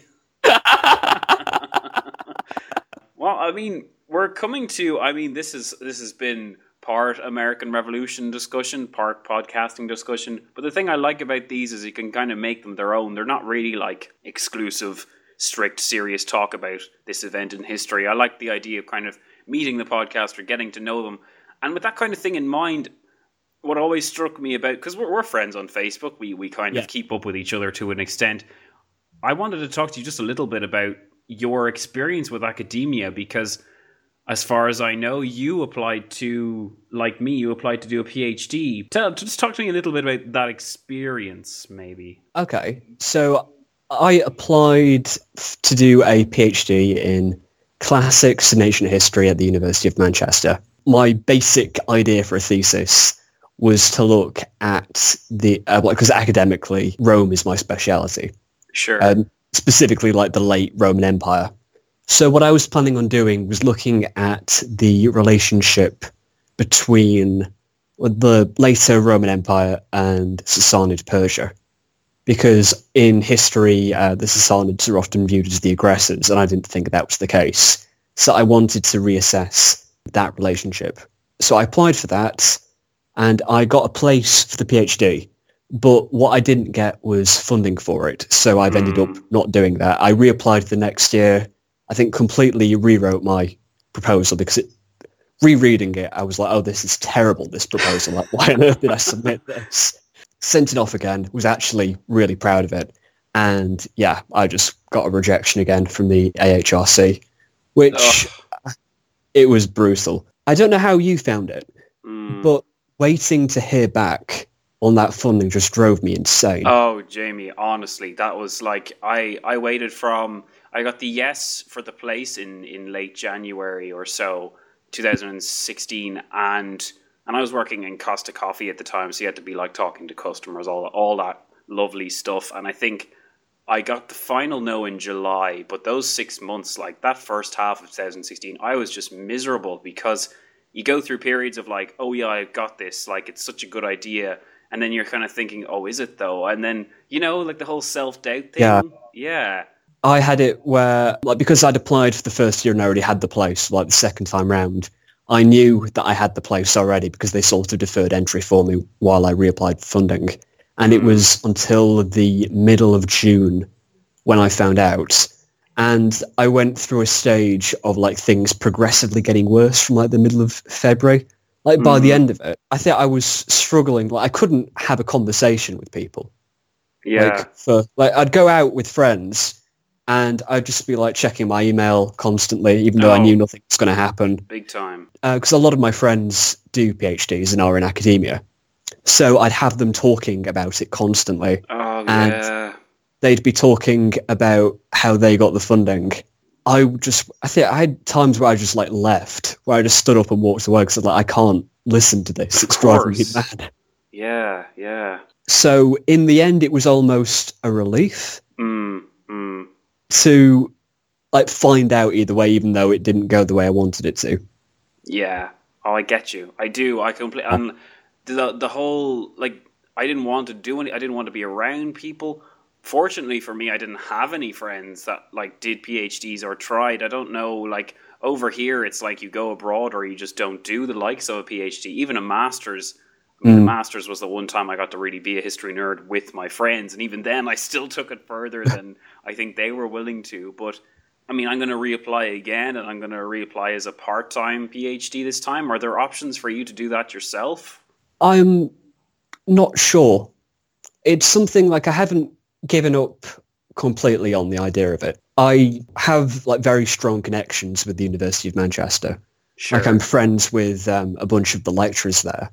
Well, I mean, we're coming to. I mean, this has been part American Revolution discussion, part podcasting discussion. But the thing I like about these is you can kind of make them their own. They're not really like exclusive, strict, serious talk about this event in history. I like the idea of kind of meeting the podcaster, getting to know them, and with that kind of thing in mind. What always struck me about, because we're friends on Facebook, we kind of keep up with each other to an extent. I wanted to talk to you just a little bit about your experience with academia, because as far as I know, you applied to, like me, you applied to do a PhD. Just talk to me a little bit about that experience, maybe. Okay, so I applied to do a PhD in classics and ancient history at the University of Manchester. My basic idea for a thesis was to look at because academically, Rome is my speciality. Sure. Specifically, like the late Roman Empire. So what I was planning on doing was looking at the relationship between the later Roman Empire and Sassanid Persia. Because in history, the Sassanids are often viewed as the aggressors, and I didn't think that was the case. So I wanted to reassess that relationship. So I applied for that, and I got a place for the PhD. But what I didn't get was funding for it, so I've ended up not doing that. I reapplied the next year. I think completely rewrote my proposal because rereading it, I was like, oh, this is terrible, this proposal. Like, why on earth did I submit this? Sent it off again, was actually really proud of it. And yeah, I just got a rejection again from the AHRC, which it was brutal. I don't know how you found it, but waiting to hear back on that funding just drove me insane. Oh, Jamie, honestly, that was like, I waited from, I got the yes for the place in late January or so, 2016, and I was working in Costa Coffee at the time, so you had to be like talking to customers, all that lovely stuff, and I think I got the final no in July, but those 6 months, like that first half of 2016, I was just miserable because you go through periods of like, oh yeah, I got this, like it's such a good idea, and then you're kind of thinking, oh, is it though? And then, you know, like the whole self-doubt thing. Yeah. I had it where, like, because I'd applied for the first year and I already had the place, like the second time round, I knew that I had the place already because they sort of deferred entry for me while I reapplied for funding. And it was until the middle of June when I found out. And I went through a stage of like things progressively getting worse from like the middle of February. Like by the end of it, I think I was struggling. Like I couldn't have a conversation with people. Yeah. I'd go out with friends and I'd just be like checking my email constantly, even though I knew nothing was going to happen. Big time. Because a lot of my friends do PhDs and are in academia. So I'd have them talking about it constantly. Oh, and yeah. they'd be talking about how they got the funding. I think I had times where I just like left, where I just stood up and walked away because I was like, I can't listen to this. It's driving me mad. Yeah, yeah. So in the end, it was almost a relief to like find out either way, even though it didn't go the way I wanted it to. Yeah. Oh, I get you. I do. I completely. And the whole like, I didn't want to do any. I didn't want to be around people. Fortunately for me, I didn't have any friends that like did PhDs or tried. I don't know, like over here, it's like you go abroad or you just don't do the likes of a PhD, even a master's. I mean, the master's was the one time I got to really be a history nerd with my friends, and even then, I still took it further than I think they were willing to. But I mean, I'm going to reapply again, and I'm going to reapply as a part-time PhD this time. Are there options for you to do that yourself? I'm not sure. It's something like I haven't given up completely on the idea of it. I have like very strong connections with the University of Manchester. Sure. Like I'm friends with a bunch of the lecturers there.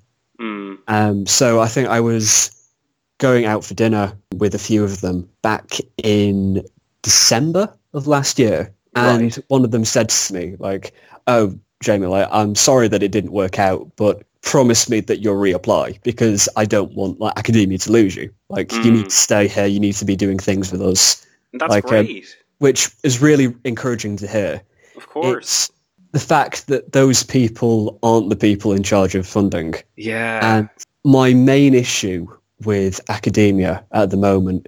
Mm. So I think I was going out for dinner with a few of them back in December of last year. And Right. one of them said to me, like, oh, Jamie, like, I'm sorry that it didn't work out, but promise me that you'll reapply because I don't want like academia to lose you. Like, you need to stay here. You need to be doing things with us. That's Like, great. which is really encouraging to hear. Of course. It's the fact that those people aren't the people in charge of funding. Yeah. And my main issue with academia at the moment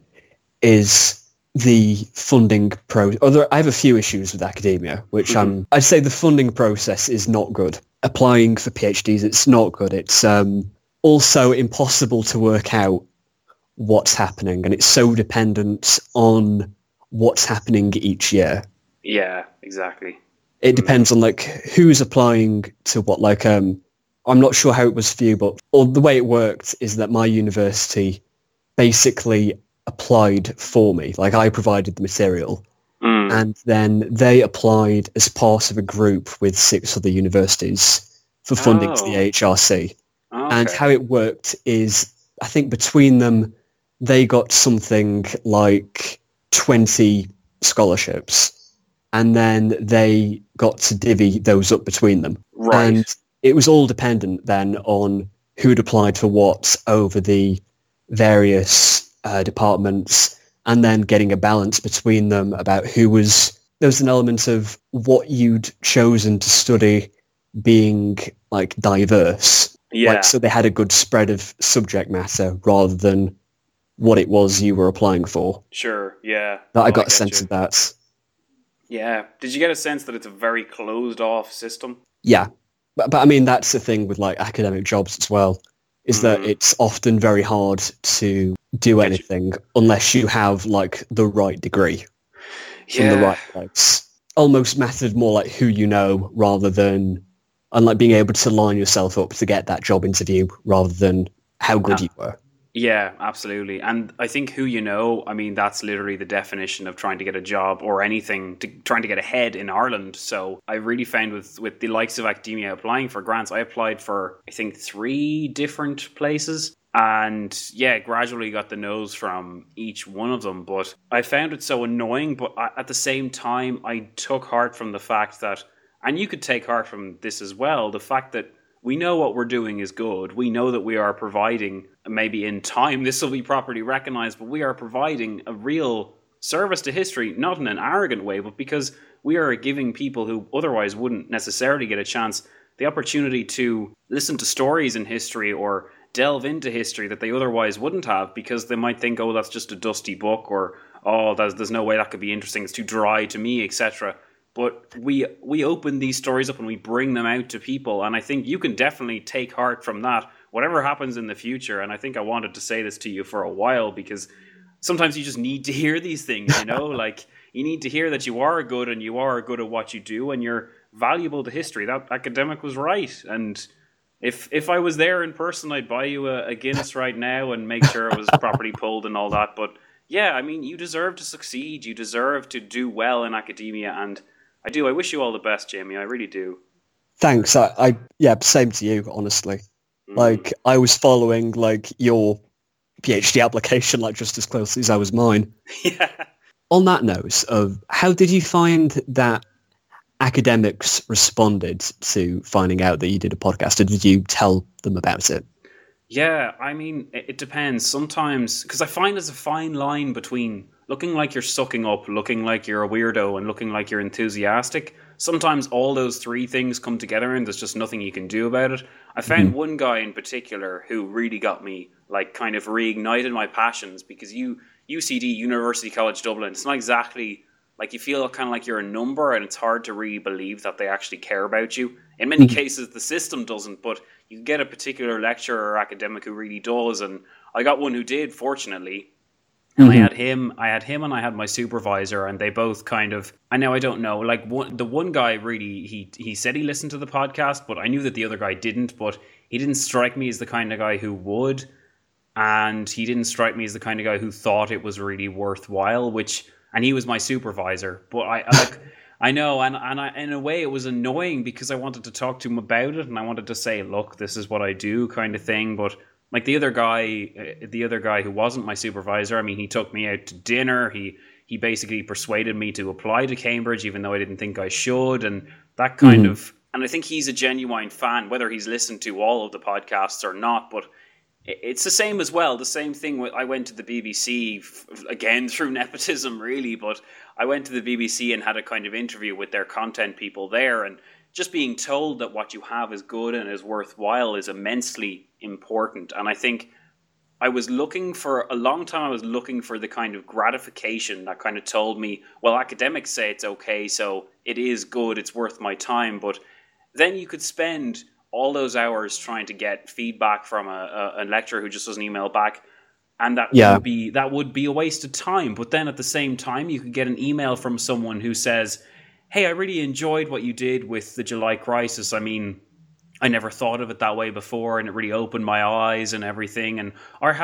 is the funding process. I have a few issues with academia, which I'd say the funding process is not good. Applying for PhDs, it's not good. It's also impossible to work out what's happening, and it's so dependent on what's happening each year. Yeah, exactly. It depends on like who's applying to what. Like I'm not sure how it was for you, but the way it worked is that my university basically applied for me. Like I provided the material, and then they applied as part of a group with 6 other universities for funding to the HRC. And Okay. how it worked is, I think between them, they got something like 20 scholarships, and then they got to divvy those up between them. Right. And it was all dependent then on who'd applied for what over the various departments, and then getting a balance between them about who was... There was an element of what you'd chosen to study being like diverse. Yeah. Like, so they had a good spread of subject matter rather than what it was you were applying for. Sure. Yeah. That I Oh, got a get sense you. of that. Yeah. Did you get a sense that it's a very closed off system? Yeah. But I mean, that's the thing with like academic jobs as well, is that it's often very hard to do anything unless you have like the right degree from the right place. Almost mattered more like who you know rather than, and like being able to line yourself up to get that job interview rather than how good you were. Yeah, absolutely. And I think who you know, I mean, that's literally the definition of trying to get a job or anything, trying to get ahead in Ireland. So I really found with the likes of academia applying for grants, I applied for, I think, 3 different places. And yeah, gradually got the no's from each one of them. But I found it so annoying. But at the same time, I took heart from the fact that, and you could take heart from this as well, the fact that we know what we're doing is good. We know that we are providing, maybe in time this will be properly recognized, but we are providing a real service to history, not in an arrogant way, but because we are giving people who otherwise wouldn't necessarily get a chance the opportunity to listen to stories in history or delve into history that they otherwise wouldn't have, because they might think, oh, that's just a dusty book, or oh, there's no way that could be interesting, it's too dry to me, etc. But we open these stories up and we bring them out to people, and I think you can definitely take heart from that, whatever happens in the future. And I think I wanted to say this to you for a while, because sometimes you just need to hear these things, you know? Like, you need to hear that you are good and you are good at what you do and you're valuable to history. That academic was right. And if I was there in person, I'd buy you a Guinness right now and make sure it was properly pulled and all that. But yeah, I mean, you deserve to succeed. You deserve to do well in academia, and I do. I wish you all the best, Jamie. I really do. Thanks. I yeah, same to you, honestly. Like, I was following like your PhD application like just as closely as I was mine. Yeah. On that note, of how did you find that academics responded to finding out that you did a podcast, or did you tell them about it? Yeah, I mean, it depends. Sometimes, because I find there's a fine line between looking like you're sucking up, looking like you're a weirdo, and looking like you're enthusiastic. Sometimes all those 3 things come together and there's just nothing you can do about it. I found one guy in particular who really got me, like, kind of reignited my passions, because UCD, University College Dublin, it's not exactly... like, you feel kind of like you're a number, and it's hard to really believe that they actually care about you. In many cases, the system doesn't, but you get a particular lecturer or academic who really does, and I got one who did, fortunately. And I had him and I had my supervisor, and they both kind of... I don't know. Like, the one guy really, he said he listened to the podcast, but I knew that the other guy didn't, but he didn't strike me as the kind of guy who would, and he didn't strike me as the kind of guy who thought it was really worthwhile, which... and he was my supervisor. But I know, and in a way, it was annoying because I wanted to talk to him about it, and I wanted to say, look, this is what I do, kind of thing. But like the other guy who wasn't my supervisor, I mean, he took me out to dinner. He basically persuaded me to apply to Cambridge, even though I didn't think I should, and that kind of. And I think he's a genuine fan, whether he's listened to all of the podcasts or not. But it's the same as well. The same thing. I went to the BBC again through nepotism, really. But I went to the BBC and had a kind of interview with their content people there, and just being told that what you have is good and is worthwhile is immensely important. And I think I was looking for a long time. I was looking for the kind of gratification that kind of told me, well, academics say it's okay, so it is good. It's worth my time, but then you could spend all those hours trying to get feedback from a lecturer who just doesn't email back, and that would be a waste of time. But then at the same time, you could get an email from someone who says, hey, I really enjoyed what you did with the July Crisis. I mean, I never thought of it that way before, and it really opened my eyes and everything. And and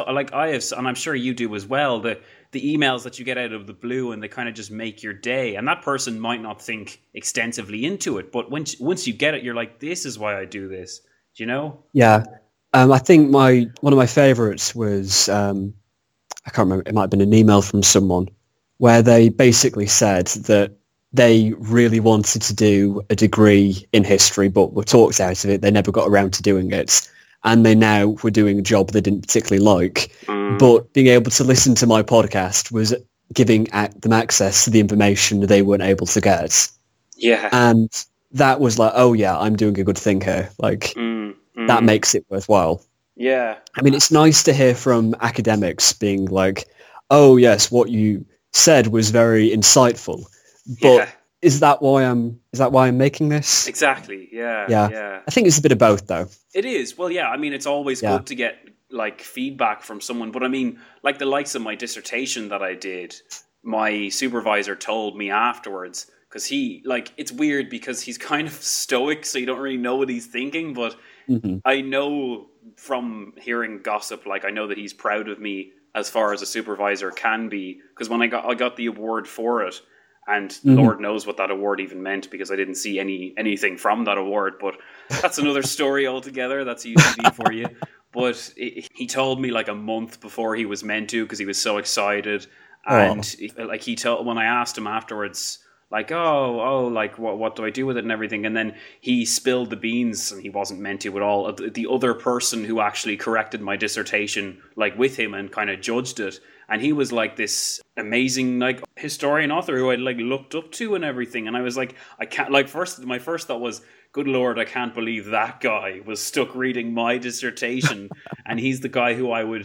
I'm sure you do as well, the emails that you get out of the blue, and they kind of just make your day. And that person might not think extensively into it, but once you get it, you're like, this is why I do this. Do you know? Yeah. I think one of my favourites was, I can't remember, it might have been an email from someone where they basically said that they really wanted to do a degree in history, but were talked out of it. They never got around to doing it. And they now were doing a job they didn't particularly like. But being able to listen to my podcast was giving them access to the information they weren't able to get. Yeah. And that was like, oh yeah, I'm doing a good thing here. Like, that makes it worthwhile. Yeah. I mean, it's nice to hear from academics being like, oh yes, what you said was very insightful. But is that why I'm making this? Exactly. Yeah. I think it's a bit of both, though. It is. Well, yeah. I mean, it's always good to get like feedback from someone. But I mean, like the likes of my dissertation that I did, my supervisor told me afterwards, because it's weird because he's kind of stoic, so you don't really know what he's thinking. But I know from hearing gossip, like I know that he's proud of me as far as a supervisor can be, because when I got the award for it. And Lord knows what that award even meant, because I didn't see anything from that award. But that's another story altogether. That's UCD for you. But he told me like a month before he was meant to, because he was so excited. And when I asked him afterwards, like, like what do I do with it and everything? And then he spilled the beans, and he wasn't meant to at all. The other person who actually corrected my dissertation, like with him, and kind of judged it. And he was like this amazing like historian author who I'd like looked up to and everything. And I was like, I can't, like, my first thought was, good Lord, I can't believe that guy was stuck reading my dissertation. And he's the guy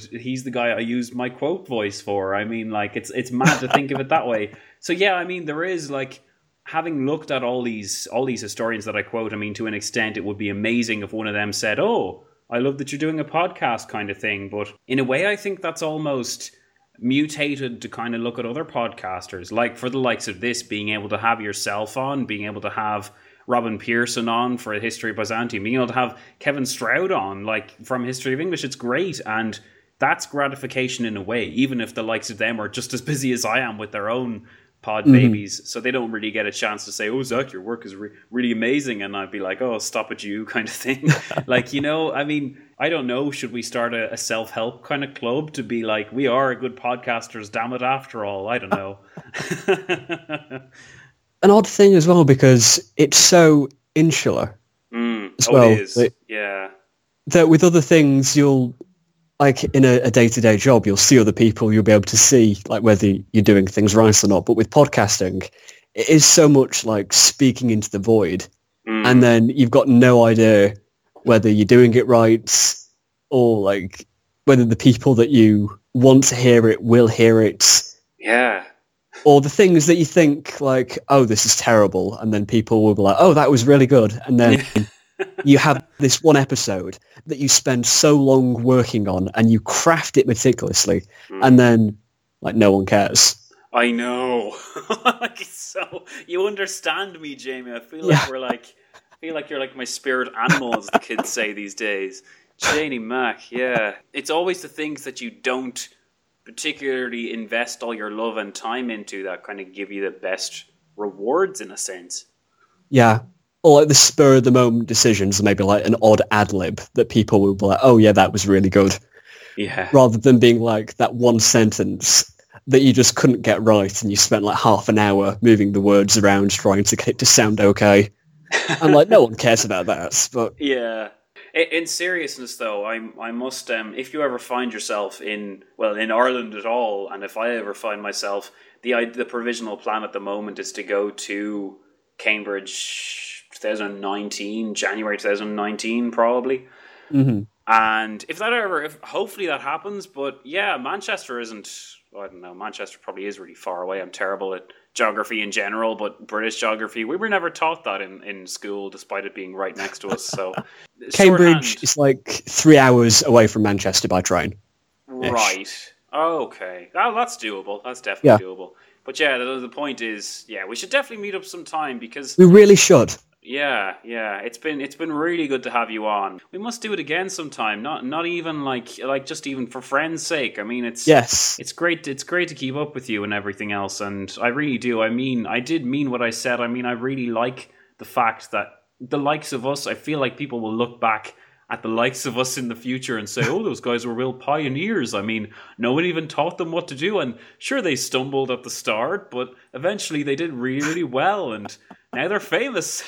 I used my quote voice for. I mean, like, it's mad to think of it that way. So yeah, I mean, there is like, having looked at all these historians that I quote, I mean, to an extent, it would be amazing if one of them said, oh, I love that you're doing a podcast kind of thing. But in a way, I think that's almost mutated to kind of look at other podcasters, like for the likes of this, being able to have yourself on, being able to have Robin Pearson on for History of Byzantium, being able to have Kevin Stroud on, like from History of English. It's great, and that's gratification in a way, even if the likes of them are just as busy as I am with their own pod babies, so they don't really get a chance to say, oh, Zach, your work is really amazing, and I'd be like, oh, stop it, you, kind of thing. Like, you know, I mean, I don't know, should we start a self-help kind of club to be like, we are good podcasters, damn it, after all? I don't know. An odd thing as well, because it's so insular as well. It is. That with other things, you'll, like in a day-to-day job, you'll see other people, you'll be able to see like whether you're doing things right or not. But with podcasting, it is so much like speaking into the void. And then you've got no idea whether you're doing it right, or like whether the people that you want to hear it will hear it. Yeah. Or the things that you think like, oh, this is terrible. And then people will be like, oh, that was really good. And then you have this one episode that you spend so long working on, and you craft it meticulously, and then like no one cares. I know. Like, so you understand me, Jamie. I feel like you're like my spirit animal, as the kids say these days. Janie Mac, yeah. It's always the things that you don't particularly invest all your love and time into that kind of give you the best rewards in a sense. Yeah. Or like the spur of the moment decisions, maybe like an odd ad lib that people will be like, oh yeah, that was really good. Yeah. Rather than being like that one sentence that you just couldn't get right and you spent like half an hour moving the words around trying to get it to sound okay. And like, no one cares about that. But yeah. In seriousness, though, I must, if you ever find yourself in Ireland at all, and if I ever find myself, the provisional plan at the moment is to go to Cambridge 2019, January 2019, probably. mm-hmm. And if hopefully that happens, but yeah, Manchester isn't, I don't know, Manchester probably is really far away. I'm terrible at geography in general, but British geography, we were never taught that in school, despite it being right next to us. So Cambridge is like 3 hours away from Manchester by train. Right. Okay. That's doable. That's definitely doable. But yeah, the point is, yeah, we should definitely meet up sometime because we really should. Yeah. It's been really good to have you on. We must do it again sometime. Not even like just even for friends' sake. I mean, it's great. It's great to keep up with you and everything else. And I really do. I mean, I did mean what I said. I mean, I really like the fact that the likes of us. I feel like people will look back at the likes of us in the future and say, oh, those guys were real pioneers. I mean, no one even taught them what to do. And sure, they stumbled at the start, but eventually they did really, really well. And now they're famous.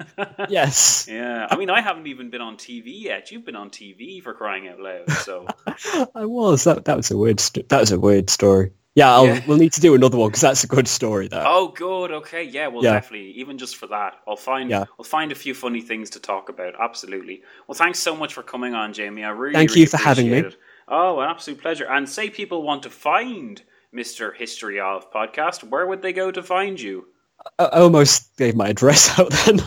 Yes. Yeah. I mean, I haven't even been on TV yet. You've been on TV, for crying out loud. So I was. That was a weird story. Yeah, we'll need to do another one because that's a good story. That. Oh, good. Okay. Yeah. Well, definitely. Even just for that, we'll find a few funny things to talk about. Absolutely. Well, thanks so much for coming on, Jamie. I really thank you for having me. It. Oh, an absolute pleasure. And say people want to find Mr. History of Podcast, where would they go to find you? I almost gave my address out then.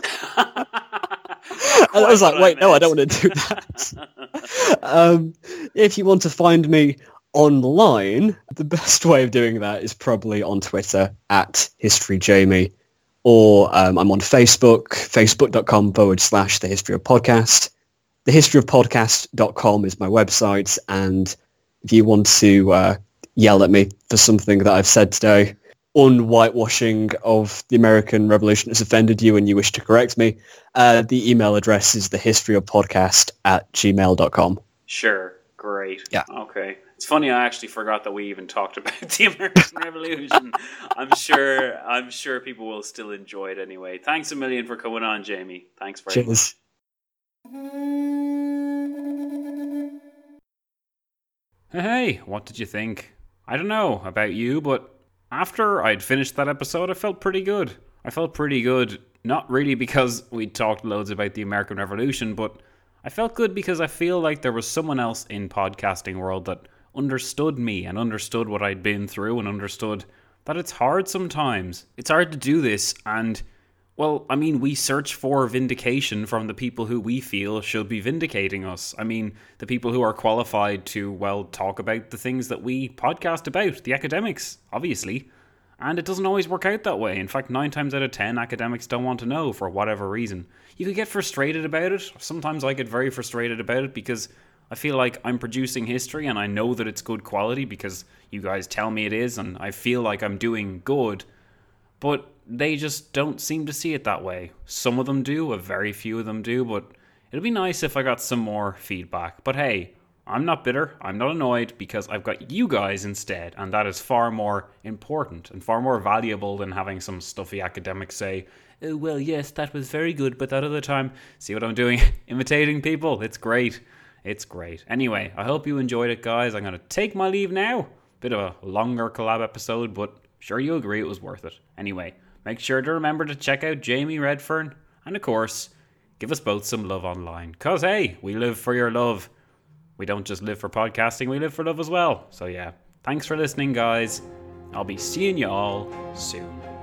I was like, wait, no, I don't want to do that. If you want to find me online, the best way of doing that is probably on Twitter at HistoryJamie, or I'm on Facebook, facebook.com/The History of Podcast. TheHistoryOfPodcast.com is my website, and if you want to yell at me for something that I've said today, whitewashing of the American Revolution has offended you and you wish to correct me, the email address is thehistoryofpodcast@gmail.com. Sure. Great. Yeah. Okay. It's funny, I actually forgot that we even talked about the American Revolution. I'm sure people will still enjoy it anyway. Thanks a million for coming on, Jamie. Thanks very much. Hey, what did you think? I don't know about you, but after I'd finished that episode, I felt pretty good. Not really because we talked loads about the American Revolution, but I felt good because I feel like there was someone else in podcasting world that understood me and understood what I'd been through and understood that it's hard sometimes. It's hard to do this, and well, I mean, we search for vindication from the people who we feel should be vindicating us. I mean, the people who are qualified to, well, talk about the things that we podcast about, the academics, obviously. And it doesn't always work out that way. In fact, 9 times out of 10, academics don't want to know for whatever reason. You could get frustrated about it. Sometimes I get very frustrated about it because I feel like I'm producing history and I know that it's good quality because you guys tell me it is and I feel like I'm doing good. But they just don't seem to see it that way. Some of them do, a very few of them do, but it'd be nice if I got some more feedback. But hey, I'm not bitter, I'm not annoyed, because I've got you guys instead, and that is far more important and far more valuable than having some stuffy academic say, oh, well, yes, that was very good, but that other time... See what I'm doing? Imitating people? It's great. It's great. Anyway, I hope you enjoyed it, guys. I'm going to take my leave now. Bit of a longer collab episode, but sure you agree it was worth it. Anyway, make sure to remember to check out Jamie Redfern, and of course, give us both some love online. Because, hey, we live for your love. We don't just live for podcasting, we live for love as well. So yeah, thanks for listening, guys. I'll be seeing you all soon.